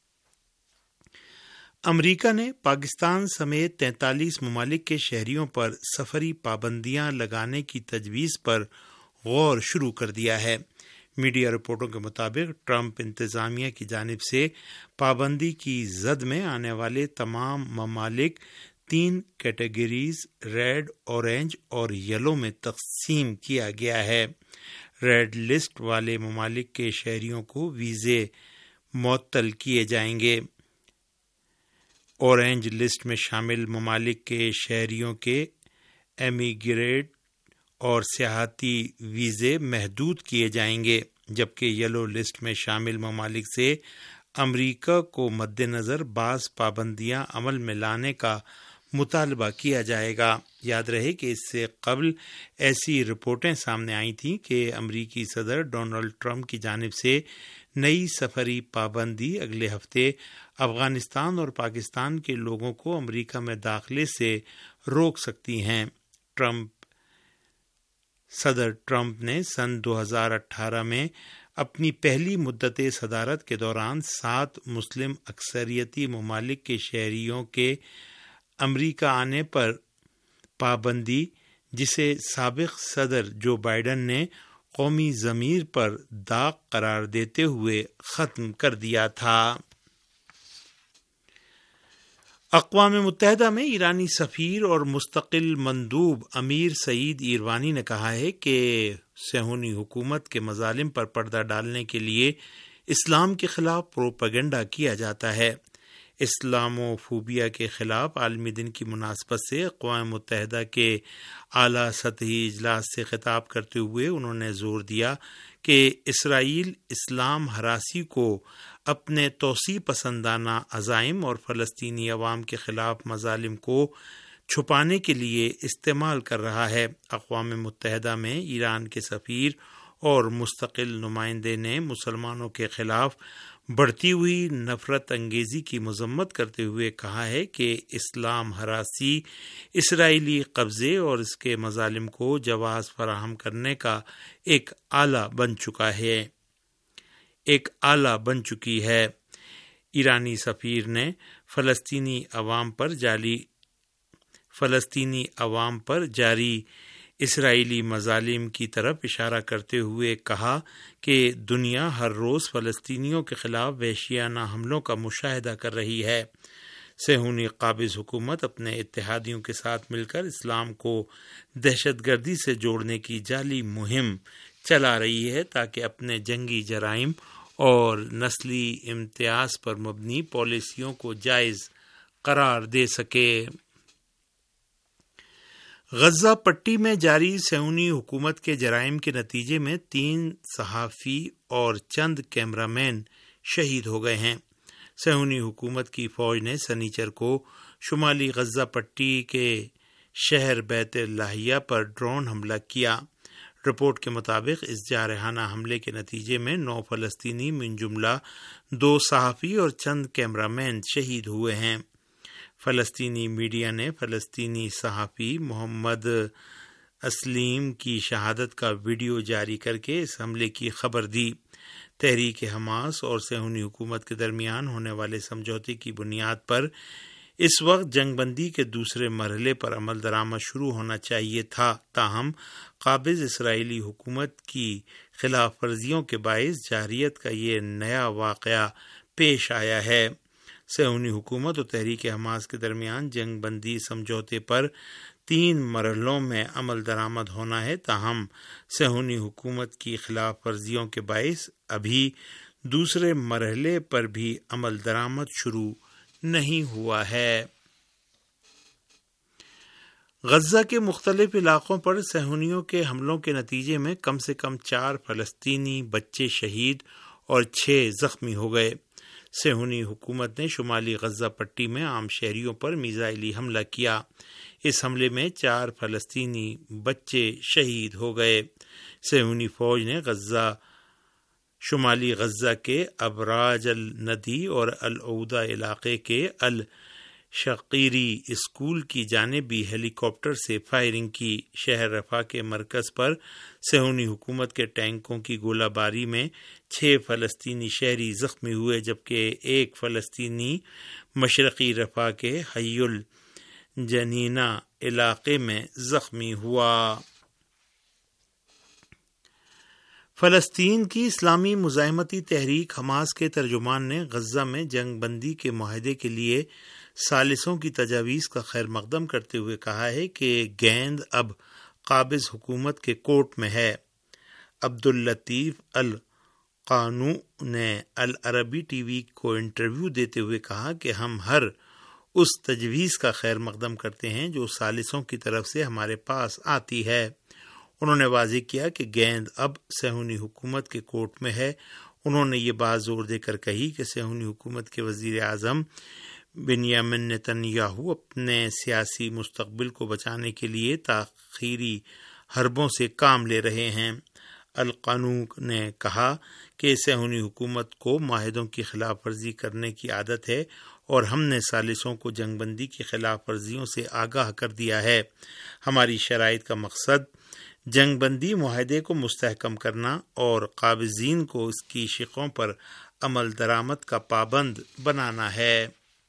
Speaker 6: امریکہ نے پاکستان سمیت تینتالیس ممالک کے شہریوں پر سفری پابندیاں لگانے کی تجویز پر غور شروع کر دیا ہے۔ میڈیا رپورٹوں کے مطابق ٹرمپ انتظامیہ کی جانب سے پابندی کی زد میں آنے والے تمام ممالک تین کیٹیگریز ریڈ، اورنج اور یلو میں تقسیم کیا گیا ہے۔ ریڈ لسٹ والے ممالک کے شہریوں کو ویزے معطل کیے جائیں گے۔ اورنج لسٹ میں شامل ممالک کے شہریوں کے ایمیگریٹ اور سیاحتی ویزے محدود کیے جائیں گے، جبکہ یلو لسٹ میں شامل ممالک سے امریکہ کو مد نظر بعض پابندیاں عمل میں لانے کا مطالبہ کیا جائے گا۔ یاد رہے کہ اس سے قبل ایسی رپورٹیں سامنے آئی تھیں کہ امریکی صدر ڈونلڈ ٹرمپ کی جانب سے نئی سفری پابندی اگلے ہفتے افغانستان اور پاکستان کے لوگوں کو امریکہ میں داخلے سے روک سکتی ہیں۔ ٹرمپ صدر ٹرمپ نے سن دو ہزار اٹھارہ میں اپنی پہلی مدت صدارت کے دوران سات مسلم اکثریتی ممالک کے شہریوں کے امریکہ آنے پر پابندی، جسے سابق صدر جو بائیڈن نے قومی ضمیر پر داغ قرار دیتے ہوئے ختم کر دیا تھا۔ اقوام متحدہ میں ایرانی سفیر اور مستقل مندوب امیر سعید ایروانی نے کہا ہے کہ صہیونی حکومت کے مظالم پر پردہ ڈالنے کے لیے اسلام کے خلاف پروپیگنڈا کیا جاتا ہے۔ اسلامو فوبیا کے خلاف عالمی دن کی مناسبت سے اقوام متحدہ کے اعلیٰ سطحی اجلاس سے خطاب کرتے ہوئے انہوں نے زور دیا کہ اسرائیل اسلام ہراسی کو اپنے توسیع پسندانہ عزائم اور فلسطینی عوام کے خلاف مظالم کو چھپانے کے لیے استعمال کر رہا ہے۔ اقوام متحدہ میں ایران کے سفیر اور مستقل نمائندے نے مسلمانوں کے خلاف بڑھتی ہوئی نفرت انگیزی کی مذمت کرتے ہوئے کہا ہے کہ اسلام ہراسی اسرائیلی قبضے اور اس کے مظالم کو جواز فراہم کرنے کا ایک آلہ بن چکا ہے ایک آلہ بن چکی ہے۔ ایرانی سفیر نے فلسطینی عوام پر جاری فلسطینی عوام پر جاری اسرائیلی مظالم کی طرف اشارہ کرتے ہوئے کہا کہ دنیا ہر روز فلسطینیوں کے خلاف وحشیانہ حملوں کا مشاہدہ کر رہی ہے۔ صہیونی قابض حکومت اپنے اتحادیوں کے ساتھ مل کر اسلام کو دہشت گردی سے جوڑنے کی جعلی مہم چلا رہی ہے تاکہ اپنے جنگی جرائم اور نسلی امتیاز پر مبنی پالیسیوں کو جائز قرار دے سکے۔ غزہ پٹی میں جاری صہیونی حکومت کے جرائم کے نتیجے میں تین صحافی اور چند کیمرہ مین شہید ہو گئے ہیں۔ صہیونی حکومت کی فوج نے سنیچر کو شمالی غزہ پٹی کے شہر بیت لاہیہ پر ڈرون حملہ کیا۔ رپورٹ کے مطابق اس جارحانہ حملے کے نتیجے میں نو فلسطینی من جملہ دو صحافی اور چند کیمرہ مین شہید ہوئے ہیں۔ فلسطینی میڈیا نے فلسطینی صحافی محمد اسلیم کی شہادت کا ویڈیو جاری کر کے اس حملے کی خبر دی۔ تحریک حماس اور صہیونی حکومت کے درمیان ہونے والے سمجھوتے کی بنیاد پر اس وقت جنگ بندی کے دوسرے مرحلے پر عمل درآمد شروع ہونا چاہیے تھا، تاہم قابض اسرائیلی حکومت کی خلاف ورزیوں کے باعث جارحیت کا یہ نیا واقعہ پیش آیا ہے۔ صہیونی حکومت اور تحریک حماس کے درمیان جنگ بندی سمجھوتے پر تین مرحلوں میں عمل درآمد ہونا ہے، تاہم صہیونی حکومت کی خلاف ورزیوں کے باعث ابھی دوسرے مرحلے پر بھی عمل درآمد شروع نہیں ہوا ہے۔ غزہ کے مختلف علاقوں پر صہیونیوں کے حملوں کے نتیجے میں کم سے کم چار فلسطینی بچے شہید اور چھ زخمی ہو گئے۔ صہیونی حکومت نے شمالی غزہ پٹی میں عام شہریوں پر میزائلی حملہ کیا۔ اس حملے میں چار فلسطینی بچے شہید ہو گئے۔ صہیونی فوج نے غزہ شمالی غزہ کے ابراج الندی اور العودہ علاقے کے الشقیری اسکول کی جانب بھی ہیلی کاپٹر سے فائرنگ کی۔ شہر رفح کے مرکز پر صہیونی حکومت کے ٹینکوں کی گولہ باری میں چھ فلسطینی شہری زخمی ہوئے، جبکہ ایک فلسطینی مشرقی رفح کے حی الجنینہ علاقے میں زخمی ہوا۔ فلسطین کی اسلامی مزاحمتی تحریک حماس کے ترجمان نے غزہ میں جنگ بندی کے معاہدے کے لیے ثالثوں کی تجاویز کا خیر مقدم کرتے ہوئے کہا ہے کہ گیند اب قابض حکومت کے کورٹ میں ہے۔ عبداللطیف القانو نے العربی ٹی وی کو انٹرویو دیتے ہوئے کہا کہ ہم ہر اس تجویز کا خیر مقدم کرتے ہیں جو ثالثوں کی طرف سے ہمارے پاس آتی ہے۔ انہوں نے واضح کیا کہ گیند اب صہیونی حکومت کے کورٹ میں ہے۔ انہوں نے یہ بات زور دے کر کہی کہ صہیونی حکومت کے وزیر اعظم بنیامین نتن یاہو اپنے سیاسی مستقبل کو بچانے کے لیے تاخیری حربوں سے کام لے رہے ہیں۔ القانون نے کہا کہ صہیونی حکومت کو معاہدوں کی خلاف ورزی کرنے کی عادت ہے اور ہم نے ثالثوں کو جنگ بندی کی خلاف ورزیوں سے آگاہ کر دیا ہے۔ ہماری شرائط کا مقصد جنگ بندی معاہدے کو مستحکم کرنا اور قابضین کو اس کی شقوں پر عمل درآمد کا پابند بنانا ہے۔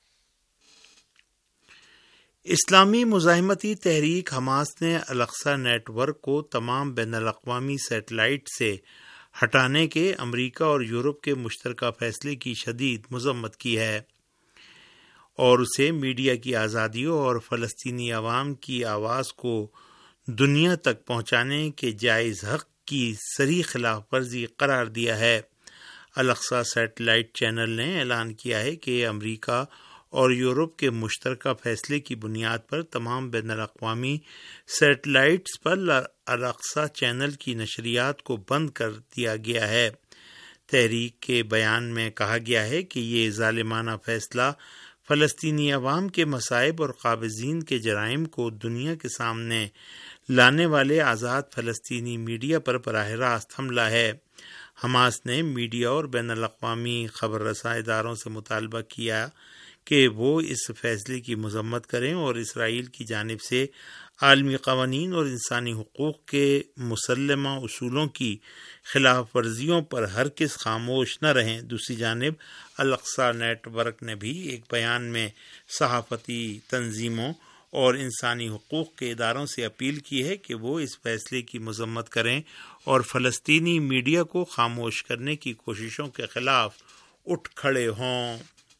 Speaker 6: اسلامی مزاحمتی تحریک حماس نے الاقصی نیٹ ورک کو تمام بین الاقوامی سیٹلائٹ سے ہٹانے کے امریکہ اور یورپ کے مشترکہ فیصلے کی شدید مذمت کی ہے اور اسے میڈیا کی آزادیوں اور فلسطینی عوام کی آواز کو دنیا تک پہنچانے کے جائز حق کی صریح خلاف ورزی قرار دیا ہے۔ الاقصی سیٹلائٹ چینل نے اعلان کیا ہے کہ امریکہ اور یورپ کے مشترکہ فیصلے کی بنیاد پر تمام بین الاقوامی سیٹلائٹس پر الاقصی چینل کی نشریات کو بند کر دیا گیا ہے۔ تحریک کے بیان میں کہا گیا ہے کہ یہ ظالمانہ فیصلہ فلسطینی عوام کے مصائب اور قابضین کے جرائم کو دنیا کے سامنے لانے والے آزاد فلسطینی میڈیا پر براہ راست حملہ ہے۔ حماس نے میڈیا اور بین الاقوامی خبر رساں اداروں سے مطالبہ کیا کہ وہ اس فیصلے کی مذمت کریں اور اسرائیل کی جانب سے عالمی قوانین اور انسانی حقوق کے مسلمہ اصولوں کی خلاف ورزیوں پر ہرگز خاموش نہ رہیں۔ دوسری جانب الاقصی نیٹ ورک نے بھی ایک بیان میں صحافتی تنظیموں اور انسانی حقوق کے اداروں سے اپیل کی ہے کہ وہ اس فیصلے کی مذمت کریں اور فلسطینی میڈیا کو خاموش کرنے کی کوششوں کے خلاف اٹھ کھڑے ہوں۔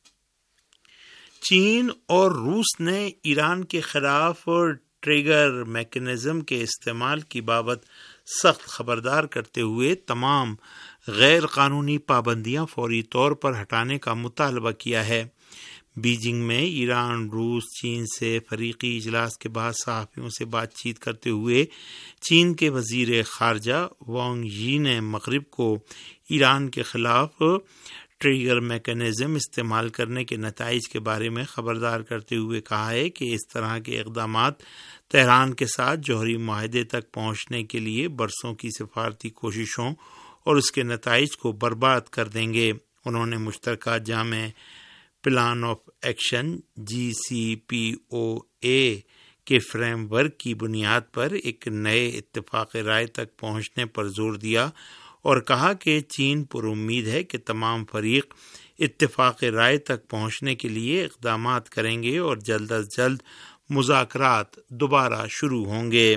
Speaker 6: چین اور روس نے ایران کے خلاف ٹریگر میکانزم کے استعمال کی بابت سخت خبردار کرتے ہوئے تمام غیر قانونی پابندیاں فوری طور پر ہٹانے کا مطالبہ کیا ہے۔ بیجنگ میں ایران، روس، چین سے فریقی اجلاس کے بعد صحافیوں سے بات چیت کرتے ہوئے چین کے وزیر خارجہ وانگ یی نے مغرب کو ایران کے خلاف ٹریگر میکانزم استعمال کرنے کے نتائج کے بارے میں خبردار کرتے ہوئے کہا ہے کہ اس طرح کے اقدامات تہران کے ساتھ جوہری معاہدے تک پہنچنے کے لیے برسوں کی سفارتی کوششوں اور اس کے نتائج کو برباد کر دیں گے۔ انہوں نے مشترکہ جامع plan of action J C P O A کے فریم ورک کی بنیاد پر ایک نئے اتفاق رائے تک پہنچنے پر زور دیا اور کہا کہ چین پر امید ہے کہ تمام فریق اتفاق رائے تک پہنچنے کے لیے اقدامات کریں گے اور جلد از جلد مذاکرات دوبارہ شروع ہوں گے۔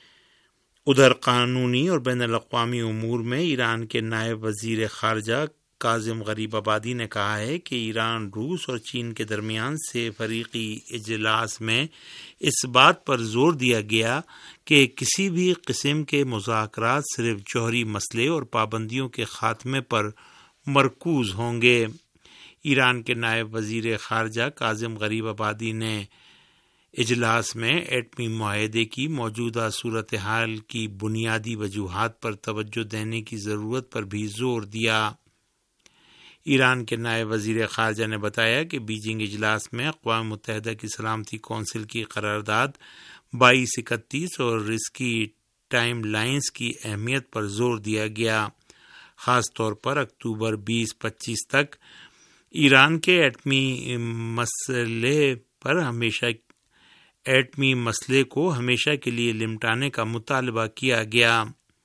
Speaker 6: ادھر قانونی اور بین الاقوامی امور میں ایران کے نائب وزیر خارجہ کاظم غریب آبادی نے کہا ہے کہ ایران، روس اور چین کے درمیان سے فریقی اجلاس میں اس بات پر زور دیا گیا کہ کسی بھی قسم کے مذاکرات صرف جوہری مسئلے اور پابندیوں کے خاتمے پر مرکوز ہوں گے۔ ایران کے نائب وزیر خارجہ کاظم غریب آبادی نے اجلاس میں ایٹمی معاہدے کی موجودہ صورتحال کی بنیادی وجوہات پر توجہ دینے کی ضرورت پر بھی زور دیا۔ ایران کے نائب وزیر خارجہ نے بتایا کہ بیجنگ اجلاس میں اقوام متحدہ کی سلامتی کونسل کی قرارداد بائیس اکتیس اور اس کی ٹائم لائنز کی اہمیت پر زور دیا گیا، خاص طور پر اکتوبر بیس پچیس تک ایران کے ایٹمی مسئلے پر ہمیشہ ایٹمی مسئلے کو ہمیشہ کے لیے لمٹانے کا مطالبہ کیا گیا۔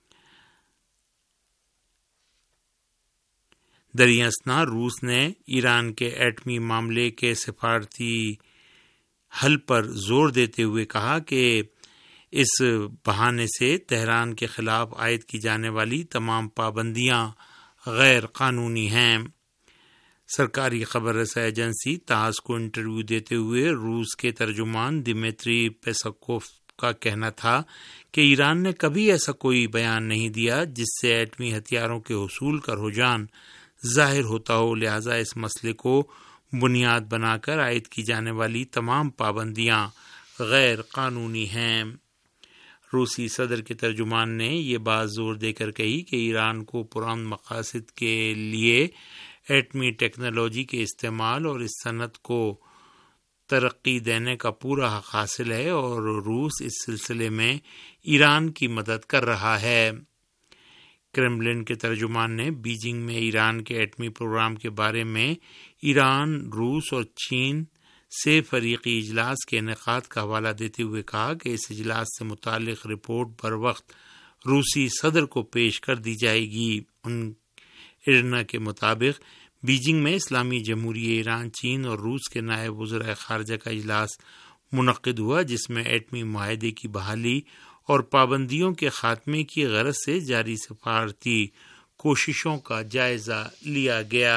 Speaker 6: دریں اثنا روس نے ایران کے ایٹمی معاملے کے سفارتی حل پر زور دیتے ہوئے کہا کہ اس بہانے سے تہران کے خلاف عائد کی جانے والی تمام پابندیاں غیر قانونی ہیں۔ سرکاری خبر رساں ایجنسی تاس کو انٹرویو دیتے ہوئے روس کے ترجمان دمیتری پیسکوف کا کہنا تھا کہ ایران نے کبھی ایسا کوئی بیان نہیں دیا جس سے ایٹمی ہتھیاروں کے حصول کا رجحان ظاہر ہوتا ہو، لہذا اس مسئلے کو بنیاد بنا کر عائد کی جانے والی تمام پابندیاں غیر قانونی ہیں۔ روسی صدر کے ترجمان نے یہ بات زور دے کر کہی کہ ایران کو پرامن مقاصد کے لیے ایٹمی ٹیکنالوجی کے استعمال اور اس صنعت کو ترقی دینے کا پورا حق حاصل ہے اور روس اس سلسلے میں ایران کی مدد کر رہا ہے۔ کرملن کے ترجمان نے بیجنگ میں ایران کے ایٹمی پروگرام کے بارے میں ایران، روس اور چین سے فریقی اجلاس کے انعقاد کا حوالہ دیتے ہوئے کہا کہ اس اجلاس سے متعلق رپورٹ بر وقت روسی صدر کو پیش کر دی جائے گی۔ ان ارنا کے مطابق بیجنگ میں اسلامی جمہوریہ ایران، چین اور روس کے نائب وزراء خارجہ کا اجلاس منعقد ہوا، جس میں ایٹمی معاہدے کی بحالی اور پابندیوں کے خاتمے کی غرض سے جاری سفارتی کوششوں کا جائزہ لیا گیا۔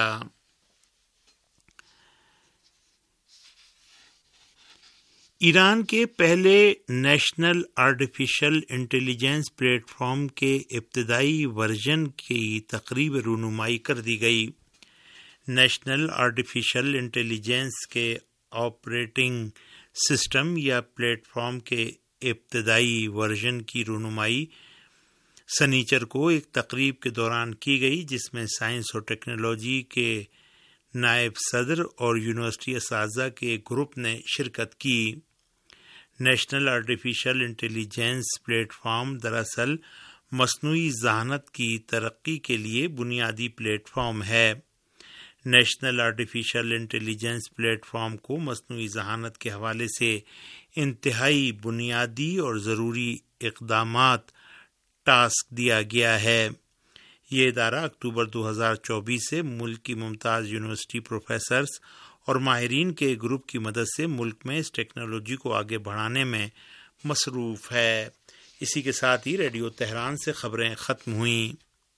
Speaker 6: ایران کے پہلے national artificial intelligence platform کے ابتدائی ورژن کی تقریب رونمائی کر دی گئی۔ نیشنل آرٹیفیشل انٹیلیجنس کے آپریٹنگ سسٹم یا پلیٹ فارم کے ابتدائی ورژن کی رونمائی سنیچر کو ایک تقریب کے دوران کی گئی، جس میں سائنس اور ٹیکنالوجی کے نائب صدر اور یونیورسٹی اساتذہ کے ایک گروپ نے شرکت کی۔ National artificial intelligence platform دراصل مصنوعی ذہانت کی ترقی کے لیے بنیادی پلیٹ فارم ہے۔ National artificial intelligence platform کو مصنوعی ذہانت کے حوالے سے انتہائی بنیادی اور ضروری اقدامات ٹاسک دیا گیا ہے۔ یہ ادارہ اکتوبر دو ہزار چوبیس سے ملک کی ممتاز یونیورسٹی پروفیسرز اور ماہرین کے گروپ کی مدد سے ملک میں اس ٹیکنالوجی کو آگے بڑھانے میں مصروف ہے۔ اسی کے ساتھ ہی ریڈیو تہران سے خبریں ختم ہوئیں۔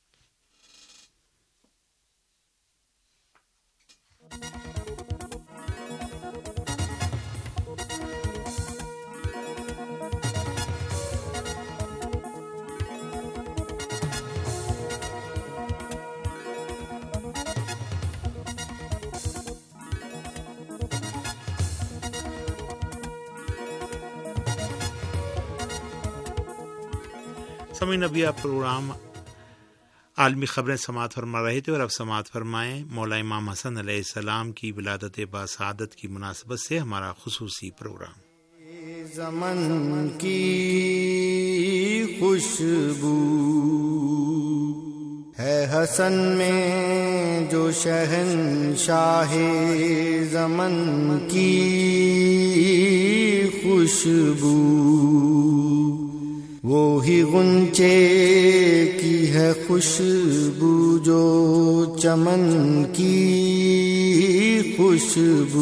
Speaker 6: سامعین، ابھی آپ پروگرام عالمی خبریں سماعت فرما رہے تھے اور اب سماعت فرمائیں مولا امام حسن علیہ السلام کی ولادت باسعادت کی مناسبت سے ہمارا خصوصی پروگرام۔
Speaker 5: زمن کی خوشبو ہے حسن میں جو شہنشاہ زمن کی خوشبو، وہی غنچے کی ہے خوشبو جو چمن کی خوشبو۔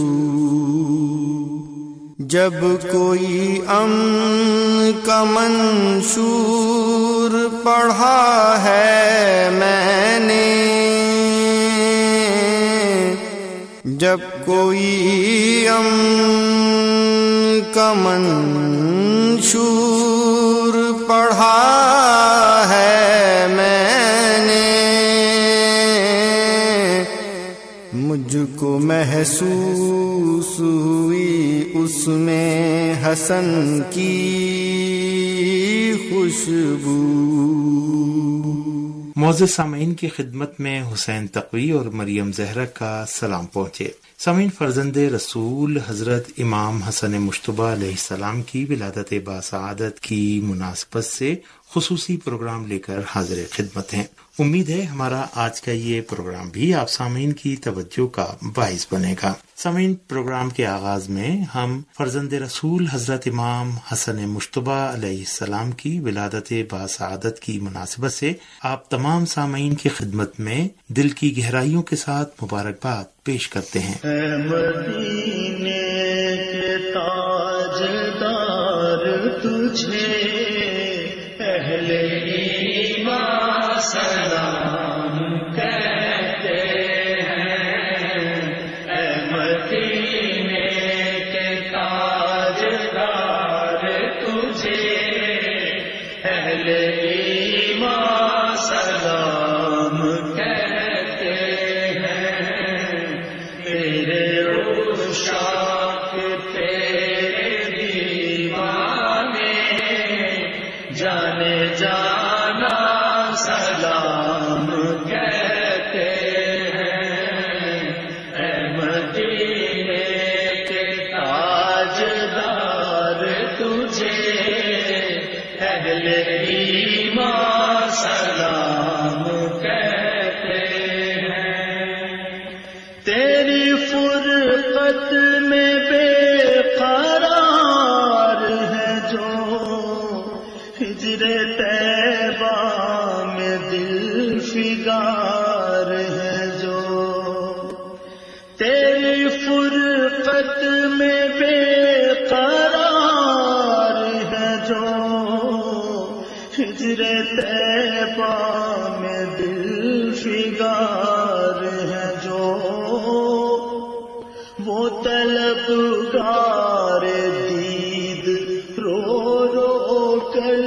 Speaker 5: جب کوئی امن کا منشور پڑھا ہے میں نے جب کوئی امن کا منشور پڑھا ہے میں نے، مجھ کو محسوس ہوئی اس میں حسن کی خوشبو۔
Speaker 6: معزز سامعین کی خدمت میں حسین تقوی اور مریم زہرا کا سلام پہنچے۔ سامعین، فرزند رسول حضرت امام حسن مجتبیٰ علیہ السلام کی ولادت باسعادت کی مناسبت سے خصوصی پروگرام لے کر حاضر خدمت ہیں۔ امید ہے ہمارا آج کا یہ پروگرام بھی آپ سامعین کی توجہ کا باعث بنے گا۔ سامعین، پروگرام کے آغاز میں ہم فرزند رسول حضرت امام حسن مجتبیٰ علیہ السلام کی ولادت باسعادت کی مناسبت سے آپ تمام سامعین کی خدمت میں دل کی گہرائیوں کے ساتھ مبارکباد پیش کرتے ہیں۔
Speaker 5: اے مدینے کے تاجدار تجھے اہل ایمان سلام کہتے ہیں، اے مدینے کے تاجدار تجھے اہل ایمان سلام کہتے ہیں، تیرے عشاق تیرے دیوانے جانے جانا سلام کہتے ہیں، اے مدینے کے تاجدار تجھے اہل ایمان سلام کہتے ہیں، تیری فرقت میں بے قرار ہے جو ہجر طیبہ میں دل فگار ہے جو، تیری فرقت میں بے قرار ہے جو ہجر طیبہ میں دل فگار ہے جو، وہ طلبگار دید رو رو کر،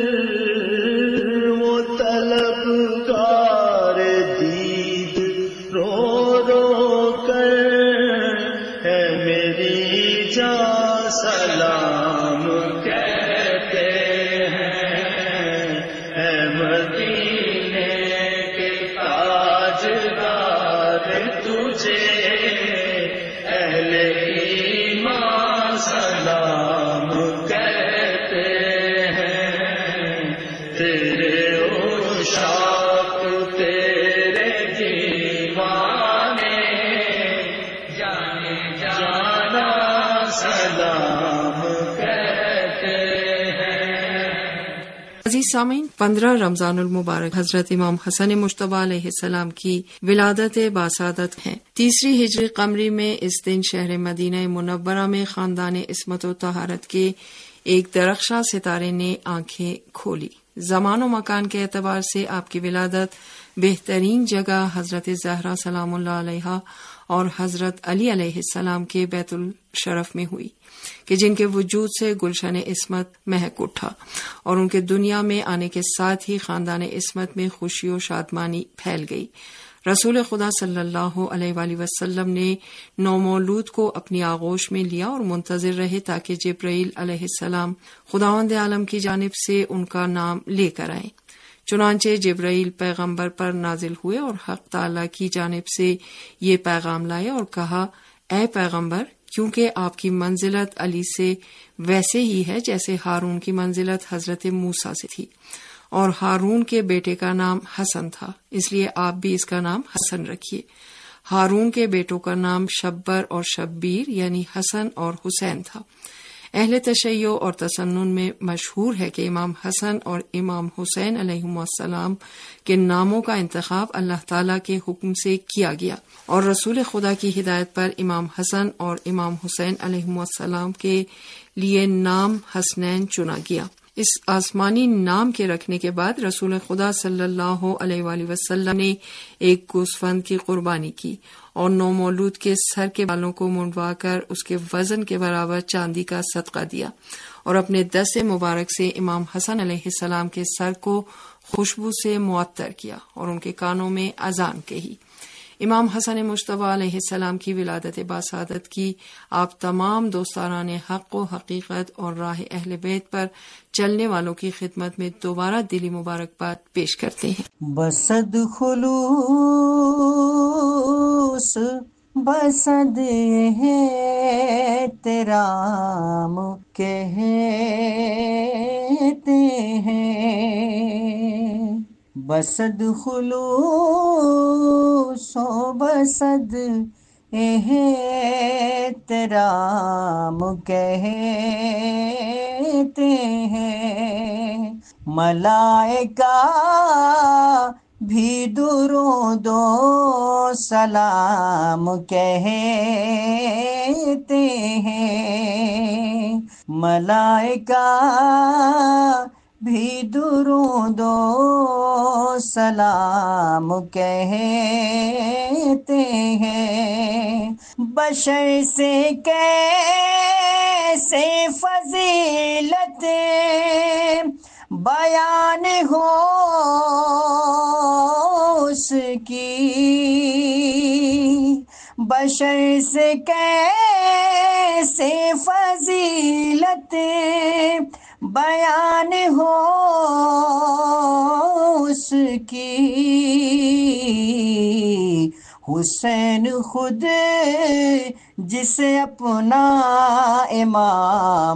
Speaker 5: وہ طلبگار دید رو رو کر، اے میری جان سلام کہتے ہیں، اے مدینے کے تاجدار تجھے اہل ایمان سلام کہتے ہیں، تیرے عشاق تیرے دیوانے جانے جانا سلام کہتے ہیں۔
Speaker 4: عزیز سامعین، پندرہ رمضان المبارک حضرت امام حسن مجتبیٰ علیہ السلام کی ولادت باسعادت ہے۔ تیسری ہجری قمری میں اس دن شہر مدینہ منورہ میں خاندان عصمت و طہارت کے ایک درخشاں ستارے نے آنکھیں کھولی۔ زمان و مکان کے اعتبار سے آپ کی ولادت بہترین جگہ حضرت زہرا سلام اللہ علیہا اور حضرت علی علیہ السلام کے بیت الشرف میں ہوئی کہ جن کے وجود سے گلشن عصمت مہک اٹھا اور ان کے دنیا میں آنے کے ساتھ ہی خاندان عصمت میں خوشی و شادمانی پھیل گئی۔ رسول خدا صلی اللہ علیہ وآلہ وسلم نے نومولود کو اپنی آغوش میں لیا اور منتظر رہے تاکہ جبرائیل علیہ السلام خداوند عالم کی جانب سے ان کا نام لے کر آئیں۔ چنانچہ جبرائیل پیغمبر پر نازل ہوئے اور حق تعالی کی جانب سے یہ پیغام لائے اور کہا، اے پیغمبر، کیونکہ آپ کی منزلت علی سے ویسے ہی ہے جیسے ہارون کی منزلت حضرت موسیٰ سے تھی، اور ہارون کے بیٹے کا نام حسن تھا، اس لیے آپ بھی اس کا نام حسن رکھیے۔ ہارون کے بیٹوں کا نام شبر اور شبیر یعنی حسن اور حسین تھا۔ اہل تشیع اور تسنن میں مشہور ہے کہ امام حسن اور امام حسین علیہم السلام کے ناموں کا انتخاب اللہ تعالیٰ کے حکم سے کیا گیا اور رسول خدا کی ہدایت پر امام حسن اور امام حسین علیہم السلام کے لیے نام حسنین چنا گیا۔ اس آسمانی نام کے رکھنے کے بعد رسول خدا صلی اللہ علیہ وآلہ وسلم نے ایک گوسفند کی قربانی کی اور نو مولود کے سر کے بالوں کو منڈوا کر اس کے وزن کے برابر چاندی کا صدقہ دیا اور اپنے دست مبارک سے امام حسن علیہ السلام کے سر کو خوشبو سے معطر کیا اور ان کے کانوں میں اذان کہی۔ امام حسن مجتبی علیہ السلام کی ولادت باسعادت کی آپ تمام دوستاران حق و حقیقت اور راہ اہل بیت پر چلنے والوں کی خدمت میں دوبارہ دلی مبارکباد پیش کرتے ہیں۔
Speaker 7: بسد خلوص بسد ہے تیرا کہتے ہیں، بسد خلوص و بسد احترام کہتے ہیں، ملائکہ بھی درود و سلام کہتے ہیں، ملائکہ بھی درود و سلام کہتے ہیں، بشر سے کیسے فضیلت بیان ہو اس کی، بشر سے کیسے فضیلت بیان ہو اس کی، حسین خود جسے اپنا امام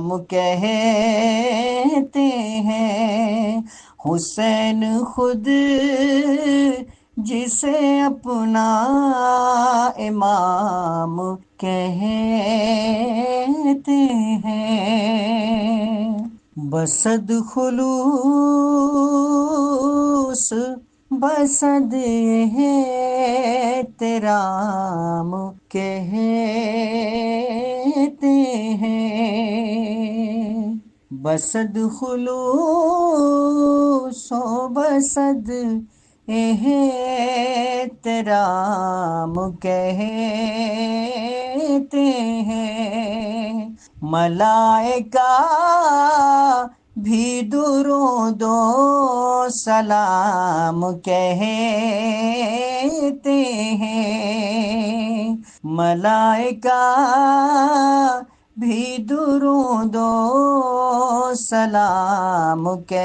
Speaker 7: کہتے ہیں، حسین خود جسے اپنا امام کہتے ہیں، بسد خلوص بسد احترام کہتے ہیں، بسد خلوص و بسد احترام کہتے ہیں، ملائکہ بھی درود و سلام کہتے ہیں، ملائکہ بھی درود و سلام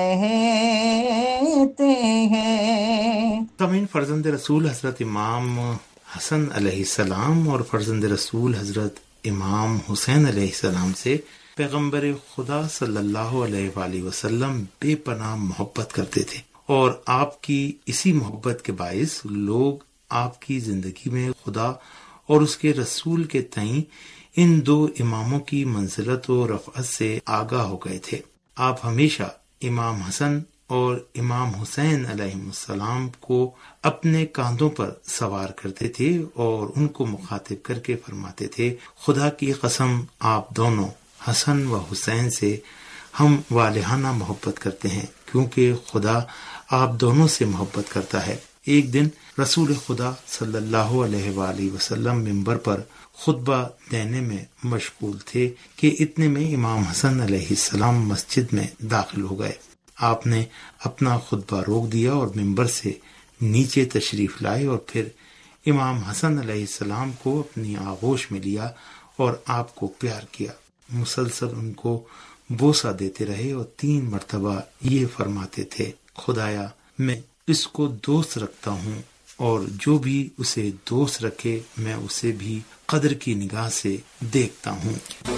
Speaker 7: کہتے ہیں۔
Speaker 6: تمام فرزند رسول حضرت امام حسن علیہ السلام اور فرزند رسول حضرت امام حسین علیہ السلام سے پیغمبر خدا صلی اللہ علیہ وآلہ وسلم بے پناہ محبت کرتے تھے، اور آپ کی اسی محبت کے باعث لوگ آپ کی زندگی میں خدا اور اس کے رسول کے تئیں ان دو اماموں کی منزلت و رفعت سے آگاہ ہو گئے تھے۔ آپ ہمیشہ امام حسن اور امام حسین علیہ السلام کو اپنے کاندھوں پر سوار کرتے تھے اور ان کو مخاطب کر کے فرماتے تھے، خدا کی قسم آپ دونوں حسن و حسین سے ہم والہانہ محبت کرتے ہیں، کیونکہ خدا آپ دونوں سے محبت کرتا ہے۔ ایک دن رسول خدا صلی اللہ علیہ وآلہ وسلم منبر پر خطبہ دینے میں مشغول تھے کہ اتنے میں امام حسن علیہ السلام مسجد میں داخل ہو گئے۔ آپ نے اپنا خطبہ روک دیا اور منبر سے نیچے تشریف لائے اور پھر امام حسن علیہ السلام کو اپنی آغوش میں لیا اور آپ کو پیار کیا، مسلسل ان کو بوسہ دیتے رہے اور تین مرتبہ یہ فرماتے تھے، خدایا میں اس کو دوست رکھتا ہوں اور جو بھی اسے دوست رکھے میں اسے بھی قدر کی نگاہ سے دیکھتا ہوں۔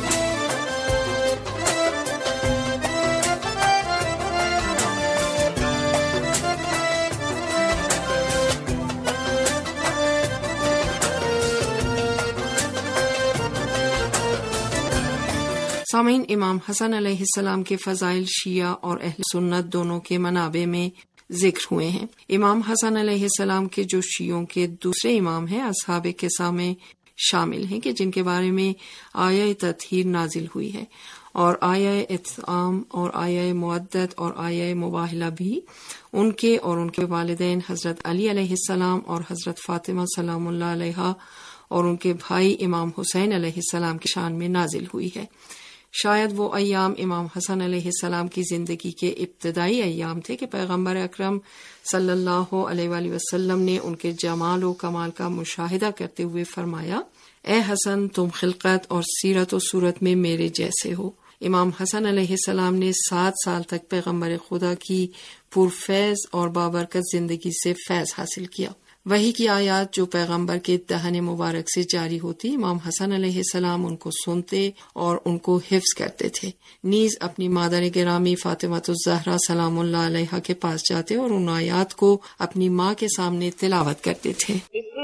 Speaker 4: سامعین، امام حسن علیہ السلام کے فضائل شیعہ اور اہل سنت دونوں کے منابع میں ذکر ہوئے ہیں۔ امام حسن علیہ السلام کے جو شیعوں کے دوسرے امام ہیں اصحاب قصہ میں شامل ہیں کہ جن کے بارے میں آیہ تطہیر نازل ہوئی ہے، اور آیہ اطعام اور آیہ مودت اور آیہ مباہلہ بھی ان کے اور ان کے والدین حضرت علی علیہ السلام اور حضرت فاطمہ سلام اللہ علیہا اور ان کے بھائی امام حسین علیہ السلام کی شان میں نازل ہوئی ہے۔ شاید وہ ایام امام حسن علیہ السلام کی زندگی کے ابتدائی ایام تھے کہ پیغمبر اکرم صلی اللہ علیہ وآلہ وسلم نے ان کے جمال و کمال کا مشاہدہ کرتے ہوئے فرمایا، اے حسن تم خلقت اور سیرت و صورت میں میرے جیسے ہو۔ امام حسن علیہ السلام نے سات سال تک پیغمبر خدا کی پرفیض اور بابرکت زندگی سے فیض حاصل کیا۔ وحی کی آیات جو پیغمبر کے دہن مبارک سے جاری ہوتی، امام حسن علیہ السلام ان کو سنتے اور ان کو حفظ کرتے تھے، نیز اپنی مادر گرامی فاطمۃ الزہرا سلام اللہ علیہا کے پاس جاتے اور ان آیات کو اپنی ماں کے سامنے تلاوت کرتے تھے۔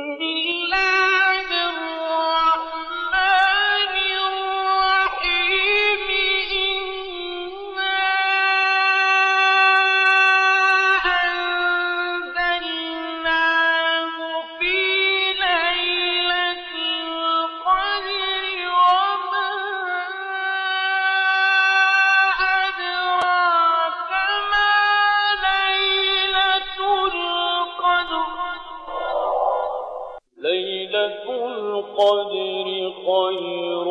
Speaker 5: القدر خير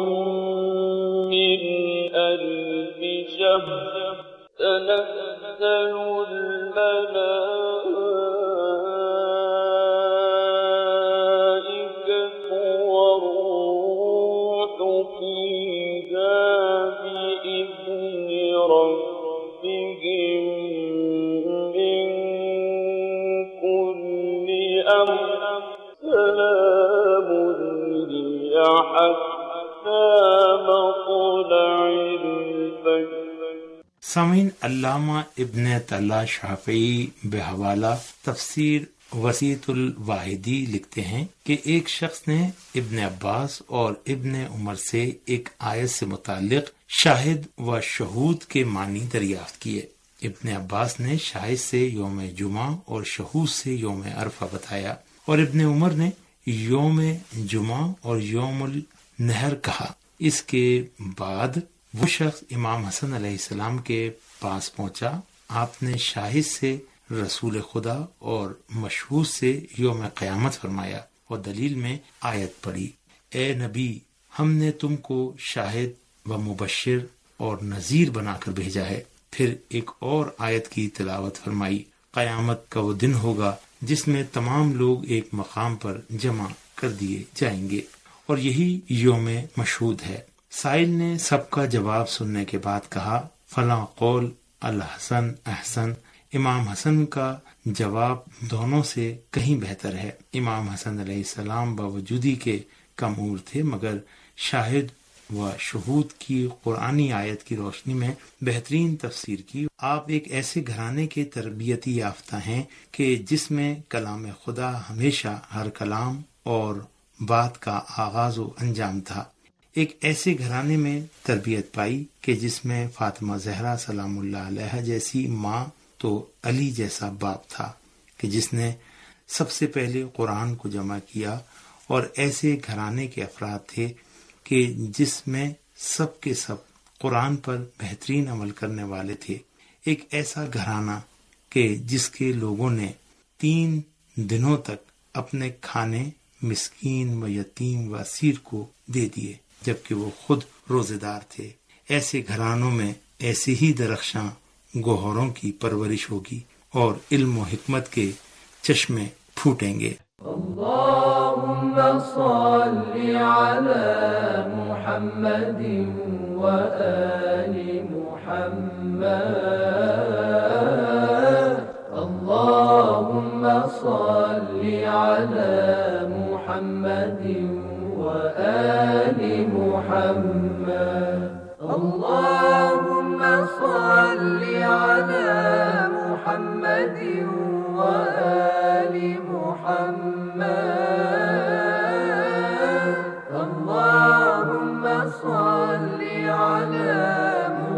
Speaker 5: من ألف شهر تنزل الملائكة والروح فيها بإذن ربهم من كل أمر سلام حتى مطلع الفجر۔
Speaker 6: سامعین، علامہ ابن طلحہ شافعی بحوالہ تفسیر وسیط الواحدی لکھتے ہیں کہ ایک شخص نے ابن عباس اور ابن عمر سے ایک آیت سے متعلق شاہد و شہود کے معنی دریافت کیے۔ ابن عباس نے شاہد سے یوم جمعہ اور شہود سے یوم عرفہ بتایا، اور ابن عمر نے یوم جمعہ اور یوم النہر کہا۔ اس کے بعد وہ شخص امام حسن علیہ السلام کے پاس پہنچا۔ آپ نے شاہد سے رسول خدا اور مشہود سے یوم قیامت فرمایا اور دلیل میں آیت پڑھی، اے نبی، ہم نے تم کو شاہد و مبشر اور نذیر بنا کر بھیجا ہے۔ پھر ایک اور آیت کی تلاوت فرمائی، قیامت کا وہ دن ہوگا جس میں تمام لوگ ایک مقام پر جمع کر دیے جائیں گے، اور یہی یوم مشہود ہے۔ سائل نے سب کا جواب سننے کے بعد کہا، فلاں قول الحسن احسن۔ امام حسن کا جواب دونوں سے کہیں بہتر ہے۔ امام حسن علیہ السلام باوجودی کے کم عمر تھے، مگر شاہد و شہود کی قرآنی آیت کی روشنی میں بہترین تفسیر کی۔ آپ ایک ایسے گھرانے کے تربیتی یافتہ ہیں کہ جس میں کلام خدا ہمیشہ ہر کلام اور بات کا آغاز و انجام تھا۔ ایک ایسے گھرانے میں تربیت پائی کہ جس میں فاطمہ زہرا سلام اللہ علیہا جیسی ماں تو علی جیسا باپ تھا کہ جس نے سب سے پہلے قرآن کو جمع کیا، اور ایسے گھرانے کے افراد تھے کہ جس میں سب کے سب قرآن پر بہترین عمل کرنے والے تھے۔ ایک ایسا گھرانہ کہ جس کے لوگوں نے تین دنوں تک اپنے کھانے مسکین و یتیم و اسیر کو دے دیے جبکہ وہ خود روزے دار تھے۔ ایسے گھرانوں میں ایسے ہی درخشاں گوہروں کی پرورش ہوگی اور علم و حکمت کے چشمے پھوٹیں گے۔
Speaker 5: اللهم صل على محمد وآل محمد، اللهم صل على محمد وآل محمد، اللهم صل على محمد وآل محمد، اللهم صل على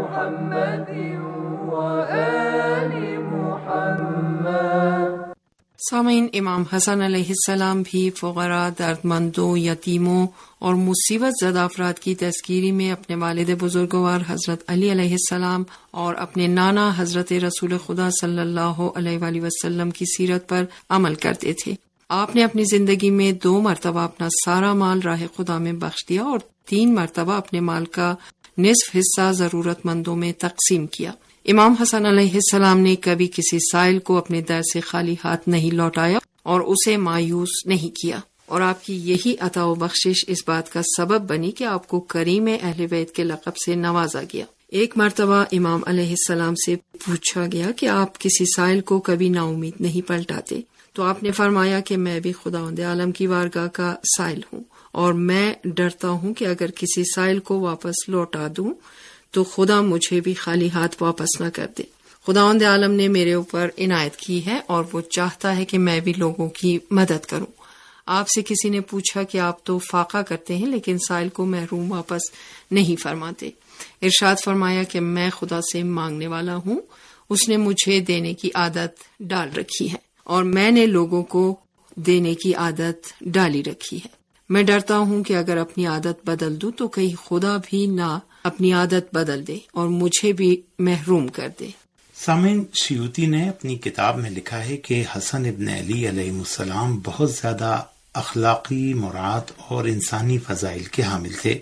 Speaker 5: محمد وآل محمد۔
Speaker 4: سامعین، امام حسن علیہ السلام بھی فقراء، درد مندوں، یتیموں اور مصیبت زدہ افراد کی تذکیری میں اپنے والد بزرگوار حضرت علی علیہ السلام اور اپنے نانا حضرت رسول خدا صلی اللہ علیہ وآلہ وسلم کی سیرت پر عمل کرتے تھے۔ آپ نے اپنی زندگی میں دو مرتبہ اپنا سارا مال راہ خدا میں بخش دیا اور تین مرتبہ اپنے مال کا نصف حصہ ضرورت مندوں میں تقسیم کیا۔ امام حسن علیہ السلام نے کبھی کسی سائل کو اپنے در سے خالی ہاتھ نہیں لوٹایا اور اسے مایوس نہیں کیا، اور آپ کی یہی عطا و بخشش اس بات کا سبب بنی کہ آپ کو کریم اہل بیت کے لقب سے نوازا گیا۔ ایک مرتبہ امام علیہ السلام سے پوچھا گیا کہ آپ کسی سائل کو کبھی نا امید نہیں پلٹاتے، تو آپ نے فرمایا کہ میں بھی خداوند عالم کی بارگاہ کا سائل ہوں، اور میں ڈرتا ہوں کہ اگر کسی سائل کو واپس لوٹا دوں تو خدا مجھے بھی خالی ہاتھ واپس نہ کر دے۔ خداوند عالم نے میرے اوپر عنایت کی ہے اور وہ چاہتا ہے کہ میں بھی لوگوں کی مدد کروں۔ آپ سے کسی نے پوچھا کہ آپ تو فاقہ کرتے ہیں لیکن سائل کو محروم واپس نہیں فرماتے۔ ارشاد فرمایا کہ میں خدا سے مانگنے والا ہوں، اس نے مجھے دینے کی عادت ڈال رکھی ہے اور میں نے لوگوں کو دینے کی عادت ڈالی رکھی ہے۔ میں ڈرتا ہوں کہ اگر اپنی عادت بدل دوں تو کہیں خدا بھی نہ اپنی عادت بدل دے اور مجھے بھی محروم کر دے۔
Speaker 6: سامعین، سیوطی نے اپنی کتاب میں لکھا ہے کہ حسن ابن علی علیہ السلام بہت زیادہ اخلاقی مراد اور انسانی فضائل کے حامل تھے۔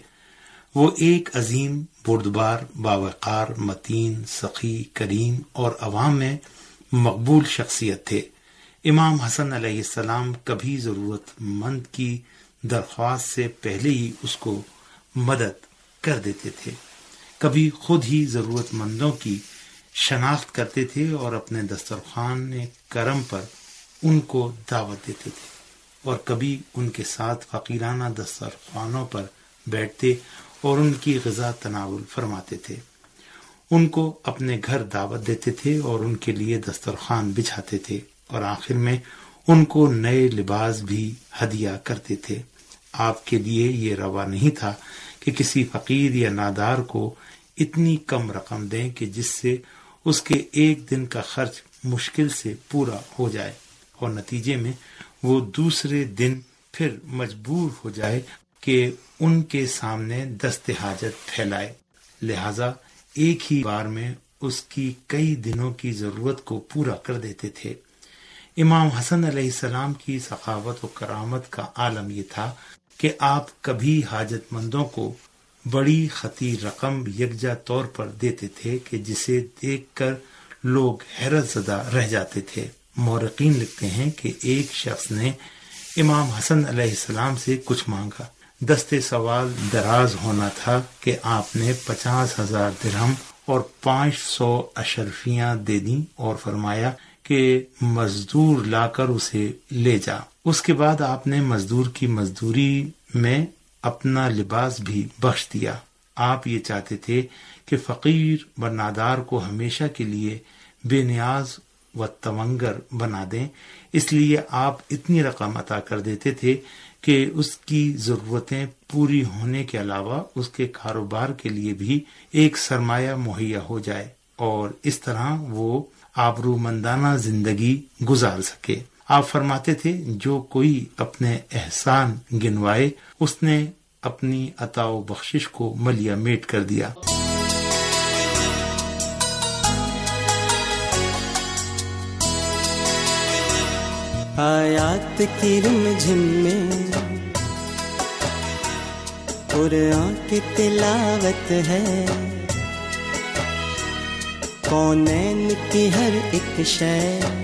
Speaker 6: وہ ایک عظیم، بردبار، باوقار، متین، سخی، کریم اور عوام میں مقبول شخصیت تھے۔ امام حسن علیہ السلام کبھی ضرورت مند کی درخواست سے پہلے ہی اس کو مدد کر دیتے تھے، کبھی خود ہی ضرورت مندوں کی شناخت کرتے تھے اور اپنے دسترخوان کرم پر ان کو دعوت دیتے تھے، اور کبھی ان کے ساتھ فقیرانہ دسترخوانوں پر بیٹھتے اور ان کی غذا تناول فرماتے تھے۔ ان کو اپنے گھر دعوت دیتے تھے اور ان کے لیے دسترخوان بچھاتے تھے، اور آخر میں ان کو نئے لباس بھی ہدیہ کرتے تھے۔ آپ کے لیے یہ روا نہیں تھا کہ کسی فقیر یا نادار کو اتنی کم رقم دیں کہ جس سے اس کے ایک دن کا خرچ مشکل سے پورا ہو جائے، اور نتیجے میں وہ دوسرے دن پھر مجبور ہو جائے کہ ان کے سامنے دست حاجت پھیلائے، لہذا ایک ہی بار میں اس کی کئی دنوں کی ضرورت کو پورا کر دیتے تھے۔ امام حسن علیہ السلام کی سخاوت و کرامت کا عالم یہ تھا کہ آپ کبھی حاجت مندوں کو بڑی خطی رقم یکجا طور پر دیتے تھے کہ جسے دیکھ کر لوگ حیرت زدہ رہ جاتے تھے۔ مورخین لکھتے ہیں کہ ایک شخص نے امام حسن علیہ السلام سے کچھ مانگا۔ دستے سوال دراز ہونا تھا کہ آپ نے پچاس ہزار درہم اور پانچ سو اشرفیاں دے دیں اور فرمایا کہ مزدور لا کر اسے لے جا۔ اس کے بعد آپ نے مزدور کی مزدوری میں اپنا لباس بھی بخش دیا۔ آپ یہ چاہتے تھے کہ فقیر و نادار کو ہمیشہ کے لیے بے نیاز و تونگر بنا دیں، اس لیے آپ اتنی رقم عطا کر دیتے تھے کہ اس کی ضرورتیں پوری ہونے کے علاوہ اس کے کاروبار کے لیے بھی ایک سرمایہ مہیا ہو جائے، اور اس طرح وہ آبرومندانہ زندگی گزار سکے۔ آپ فرماتے تھے جو کوئی اپنے احسان گنوائے اس نے اپنی عطا و بخشش کو ملیا میٹ کر دیا۔
Speaker 8: آیات کی رمجھم میں قرآن کی تلاوت ہے، کونین کی ہر ایک شے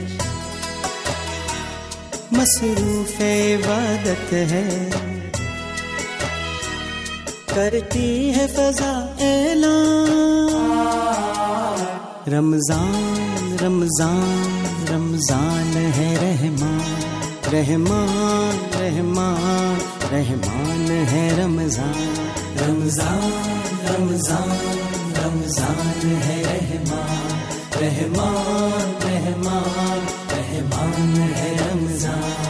Speaker 8: مصروف عبادت ہے، کرتی ہے فضا اعلان رمضان رمضان رمضان ہے رحمان رحمان رحمان رحمان ہے رمضان رمضان رمضان رمضان ہے رحمان رحمان رحمان رحمان ہے رمضان۔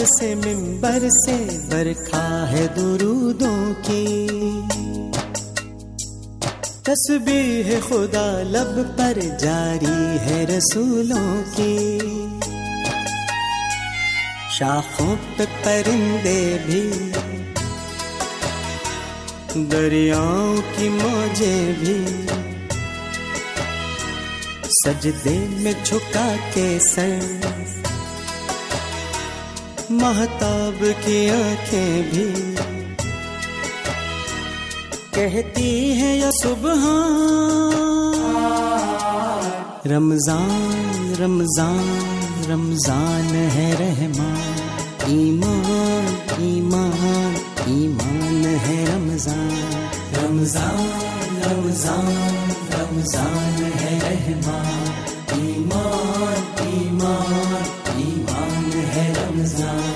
Speaker 8: سے منبر سے برکھا ہے درودوں کی، تسبیح خدا لب پر جاری ہے رسولوں کی، شاخوں پہ پرندے بھی، دریاؤں کی موجیں بھی، سجدے میں جھکا کے سر، مہتاب کی آنکھیں بھی کہتی ہے یا سبحان، رمضان رمضان رمضان ہے رحمان، ایمان ایمان ایمان ہے رمضان، رمضان رمضان رمضان ہے رحمان، ایمان ایمان ایمان ہے رمضان۔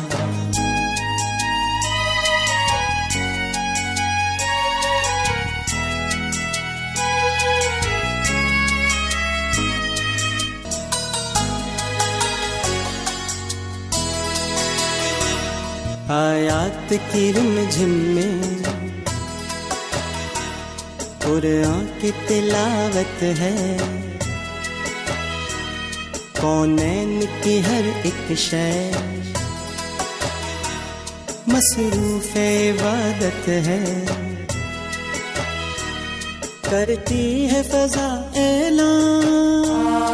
Speaker 8: آیات کی رم جھم میں قرآن کی تلاوت ہے، کونین کی ہر ایک شے مصروف عبادت ہے، کرتی ہے فضا اعلان،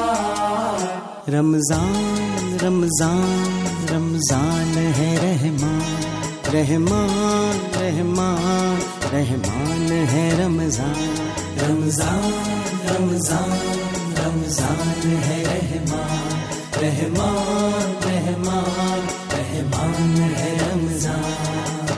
Speaker 8: رمضان رمضان رمضان ہے رحمان، رحمان رحمان رحمان ہے رمضان، رمضان رمضان رمضان ہے رحمان، رحمان رحمان رحمان ہے رمضان۔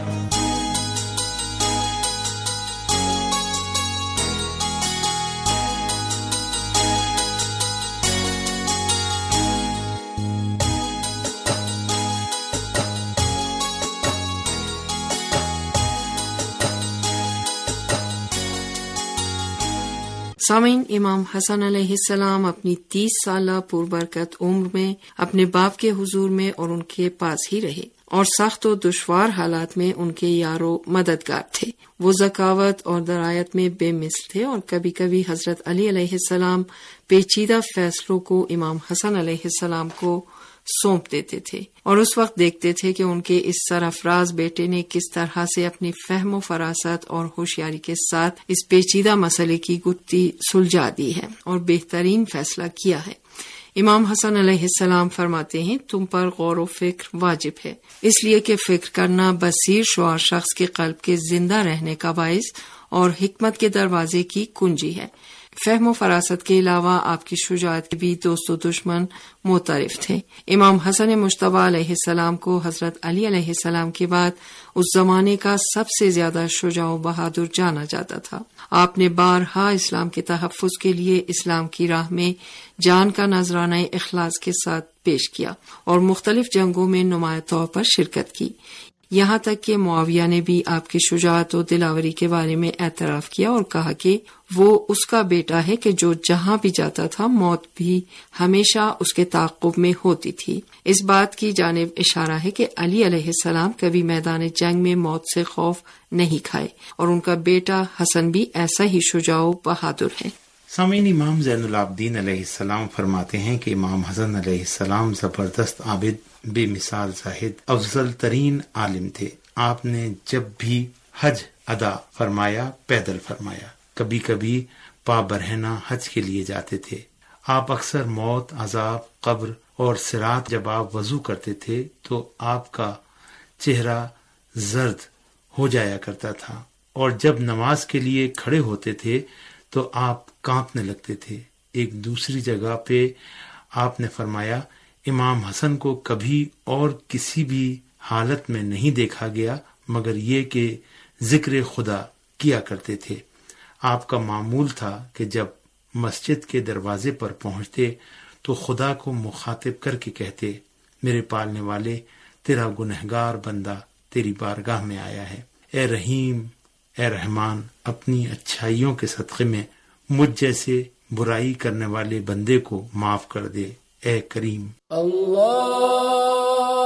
Speaker 4: سامعین، امام حسن علیہ السلام اپنی تیس سالہ پربرکت عمر میں اپنے باپ کے حضور میں اور ان کے پاس ہی رہے اور سخت و دشوار حالات میں ان کے یار و مددگار تھے۔ وہ ذکاوت اور درایت میں بے مثل تھے اور کبھی کبھی حضرت علی علیہ السلام پیچیدہ فیصلوں کو امام حسن علیہ السلام کو سونپ دیتے تھے اور اس وقت دیکھتے تھے کہ ان کے اس سرافراز بیٹے نے کس طرح سے اپنی فہم و فراست اور ہوشیاری کے ساتھ اس پیچیدہ مسئلے کی گتھی سلجھا دی ہے اور بہترین فیصلہ کیا ہے۔ امام حسن علیہ السلام فرماتے ہیں، تم پر غور و فکر واجب ہے، اس لیے کہ فکر کرنا بصیر شعار شخص کے قلب کے زندہ رہنے کا باعث اور حکمت کے دروازے کی کنجی ہے۔ فہم و فراست کے علاوہ آپ کی شجاعت کے بھی دوست و دشمن معترف تھے۔ امام حسن مجتبی علیہ السلام کو حضرت علی علیہ السلام کے بعد اس زمانے کا سب سے زیادہ شجاع و بہادر جانا جاتا تھا۔ آپ نے بارہا اسلام کے تحفظ کے لیے اسلام کی راہ میں جان کا نذرانہ اخلاص کے ساتھ پیش کیا اور مختلف جنگوں میں نمایاں طور پر شرکت کی، یہاں تک کہ معاویہ نے بھی آپ کی شجاعت و دلاوری کے بارے میں اعتراف کیا اور کہا کہ وہ اس کا بیٹا ہے کہ جو جہاں بھی جاتا تھا موت بھی ہمیشہ اس کے تعاقب میں ہوتی تھی۔ اس بات کی جانب اشارہ ہے کہ علی علیہ السلام کبھی میدان جنگ میں موت سے خوف نہیں کھائے اور ان کا بیٹا حسن بھی ایسا ہی شجاع و بہادر ہے۔
Speaker 6: سامعین، امام زین العابدین علیہ السلام فرماتے ہیں کہ امام حسن علیہ السلام زبردست عابد، بے مثال زاہد، افضل ترین عالم تھے۔ آپ نے جب بھی حج ادا فرمایا پیدل فرمایا، کبھی کبھی پا برہنہ حج کے لیے جاتے تھے۔ آپ اکثر موت، عذاب قبر اور صراط جب آپ وضو کرتے تھے تو آپ کا چہرہ زرد ہو جایا کرتا تھا، اور جب نماز کے لیے کھڑے ہوتے تھے تو آپ کانپنے لگتے تھے۔ ایک دوسری جگہ پہ آپ نے فرمایا، امام حسن کو کبھی اور کسی بھی حالت میں نہیں دیکھا گیا مگر یہ کہ ذکر خدا کیا کرتے تھے۔ آپ کا معمول تھا کہ جب مسجد کے دروازے پر پہنچتے تو خدا کو مخاطب کر کے کہتے، میرے پالنے والے، تیرا گنہگار بندہ تیری بارگاہ میں آیا ہے، اے رحیم، اے رحمان، اپنی اچھائیوں کے صدقے میں مجھ جیسے برائی کرنے والے بندے کو معاف کر دے، اے کریم۔
Speaker 5: اللہ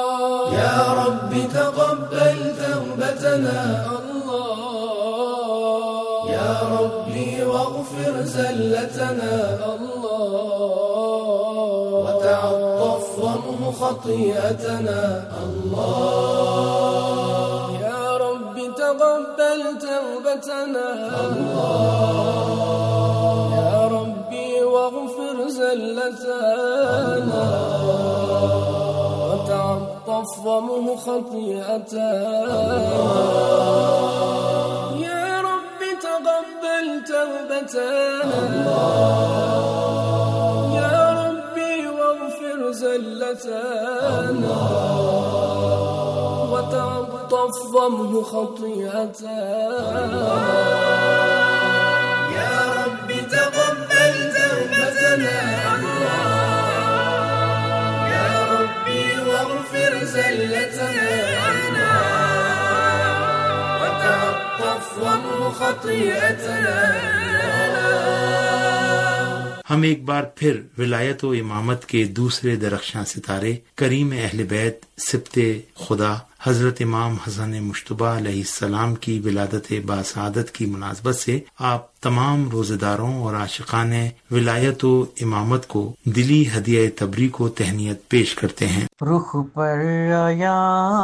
Speaker 5: يا رب تقبل توبتنا الله يا ربي واغفر زلتنا الله وتعطف وامح خطيئتنا الله يا رب تقبل توبتنا الله يا ربي واغفر زلتنا وتعطف وامح خطيئتنا يا رب تقبل توبتنا يا ربي واغفر زلتنا وتعطف وامح خطيئتنا يا رب تقبل توبتنا يا ربي واغفر زلتنا وتعطف وامح خطيئتنا.
Speaker 6: ہم ایک بار پھر ولایت و امامت کے دوسرے درخشاں ستارے کریم اہل بیت سبط خدا حضرت امام حسن مجتبی علیہ السلام کی ولادت باسعادت کی مناسبت سے آپ تمام روزے داروں اور عاشقان ولایت و امامت کو دلی ہدیہ تبریک و تہنیت پیش کرتے ہیں.
Speaker 7: رخ پر آیا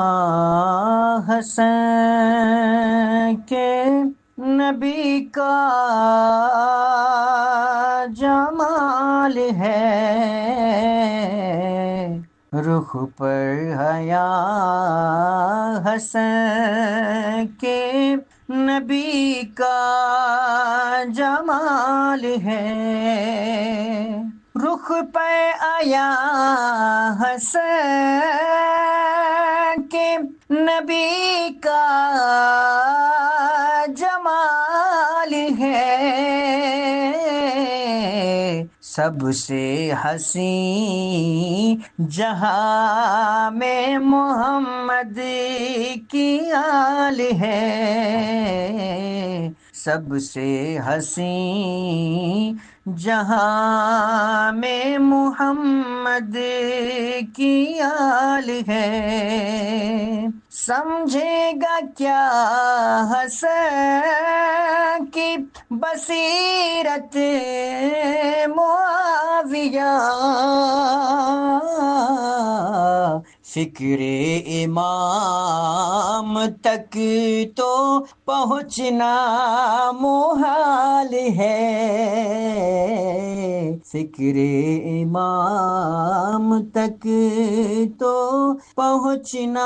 Speaker 7: حسن کے نبی کا جمال ہے، رخ پر حیا حسن کے نبی کا جمال ہے، رخ پر آیا حسن کے نبی کا جمال ہے، سب سے حسین جہاں میں محمد کی آل ہے، سب سے حسین جہاں میں محمد کی آل ہے، سمجھے گا کیا حسن کی بصیرت معاویہ، فکر امام تک تو پہنچنا محال ہے، فکر امام تک تو پہنچنا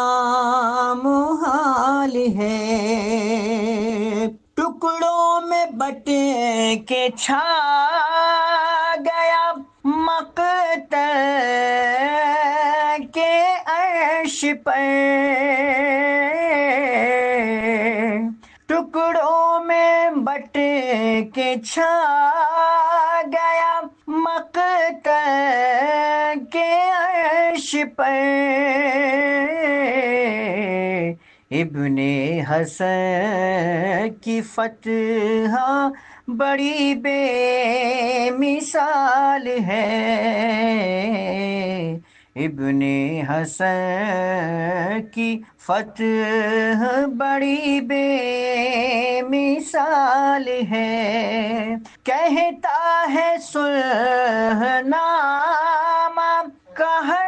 Speaker 7: محال ہے، ٹکڑوں میں بٹ کے چھا گیا مقتل کے عرش پر، ٹکڑوں میں بٹ کے چھا گیا مقتل کے عرش پر، ابن حسن کی فتح بڑی بے مثال ہے، ابن حسن کی فتح بڑی بے مثال ہے، کہتا ہے صلح نامہ کا ہر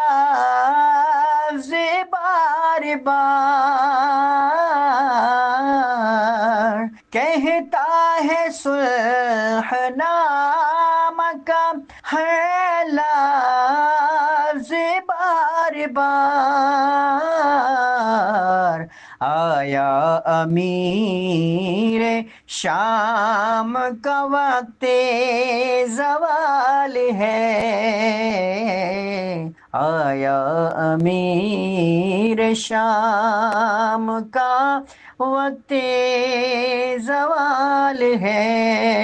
Speaker 7: لفظ بار بار، کہتا ہے صلح نامہ کا ہر لفظ بار بار، آیا امیر شام کا وقت زوال ہے، آیا امیر شام کا وقت زوال ہے،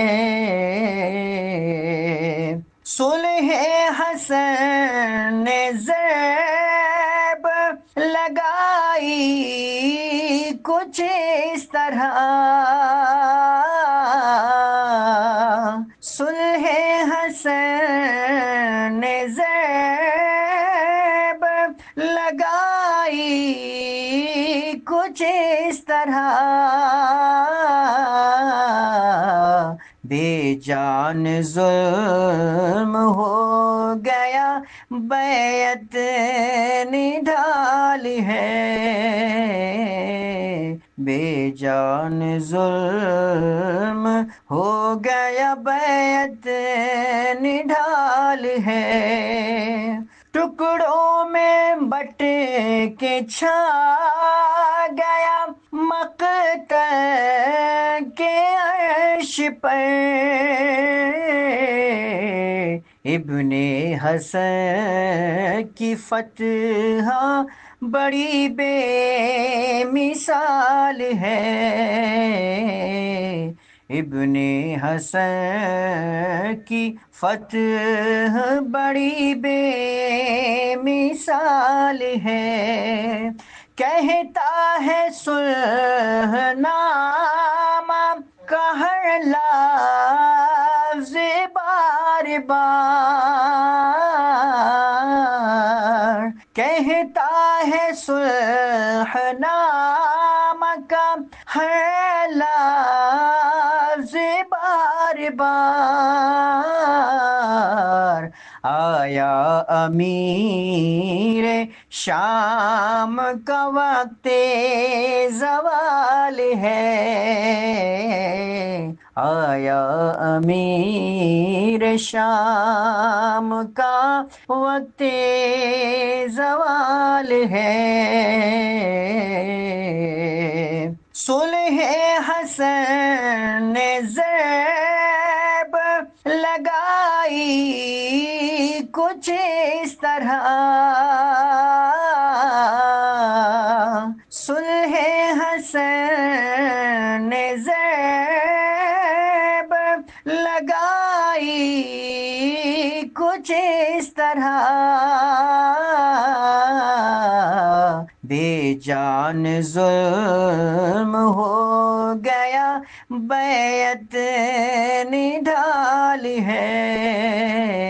Speaker 7: صلح حسن نے ضرب لگائی کچھ اس طرح، صلح حسن نے ضرب لگائی بے جان ظلم ہو گیا بیعت نڈھال ہے، بے جان ظلم ہو گیا بیعت نڈھال ہے، ٹکڑوں میں بٹ کے چھا گیا مقتل کے عرش پر، ابن حسن کی فتح بڑی بے مثال ہے، ابن حسن کی فتح بڑی بے مثال ہے، کہتا ہے صلح نامہ کا ہر لفظ بار بار، کہتا ہے صلح نامہ کا ہر لفظ بار بار، آیا امیر شام کا وقت زوال ہے، آیا امیر شام کا وقت زوال ہے، صلح حسن نے ضرب لگائی کچھ اس طرح، صلح حسن نے ضرب لگائی کچھ اس طرح، بے جان ظلم ہو گیا بیعت نڈھال ہے،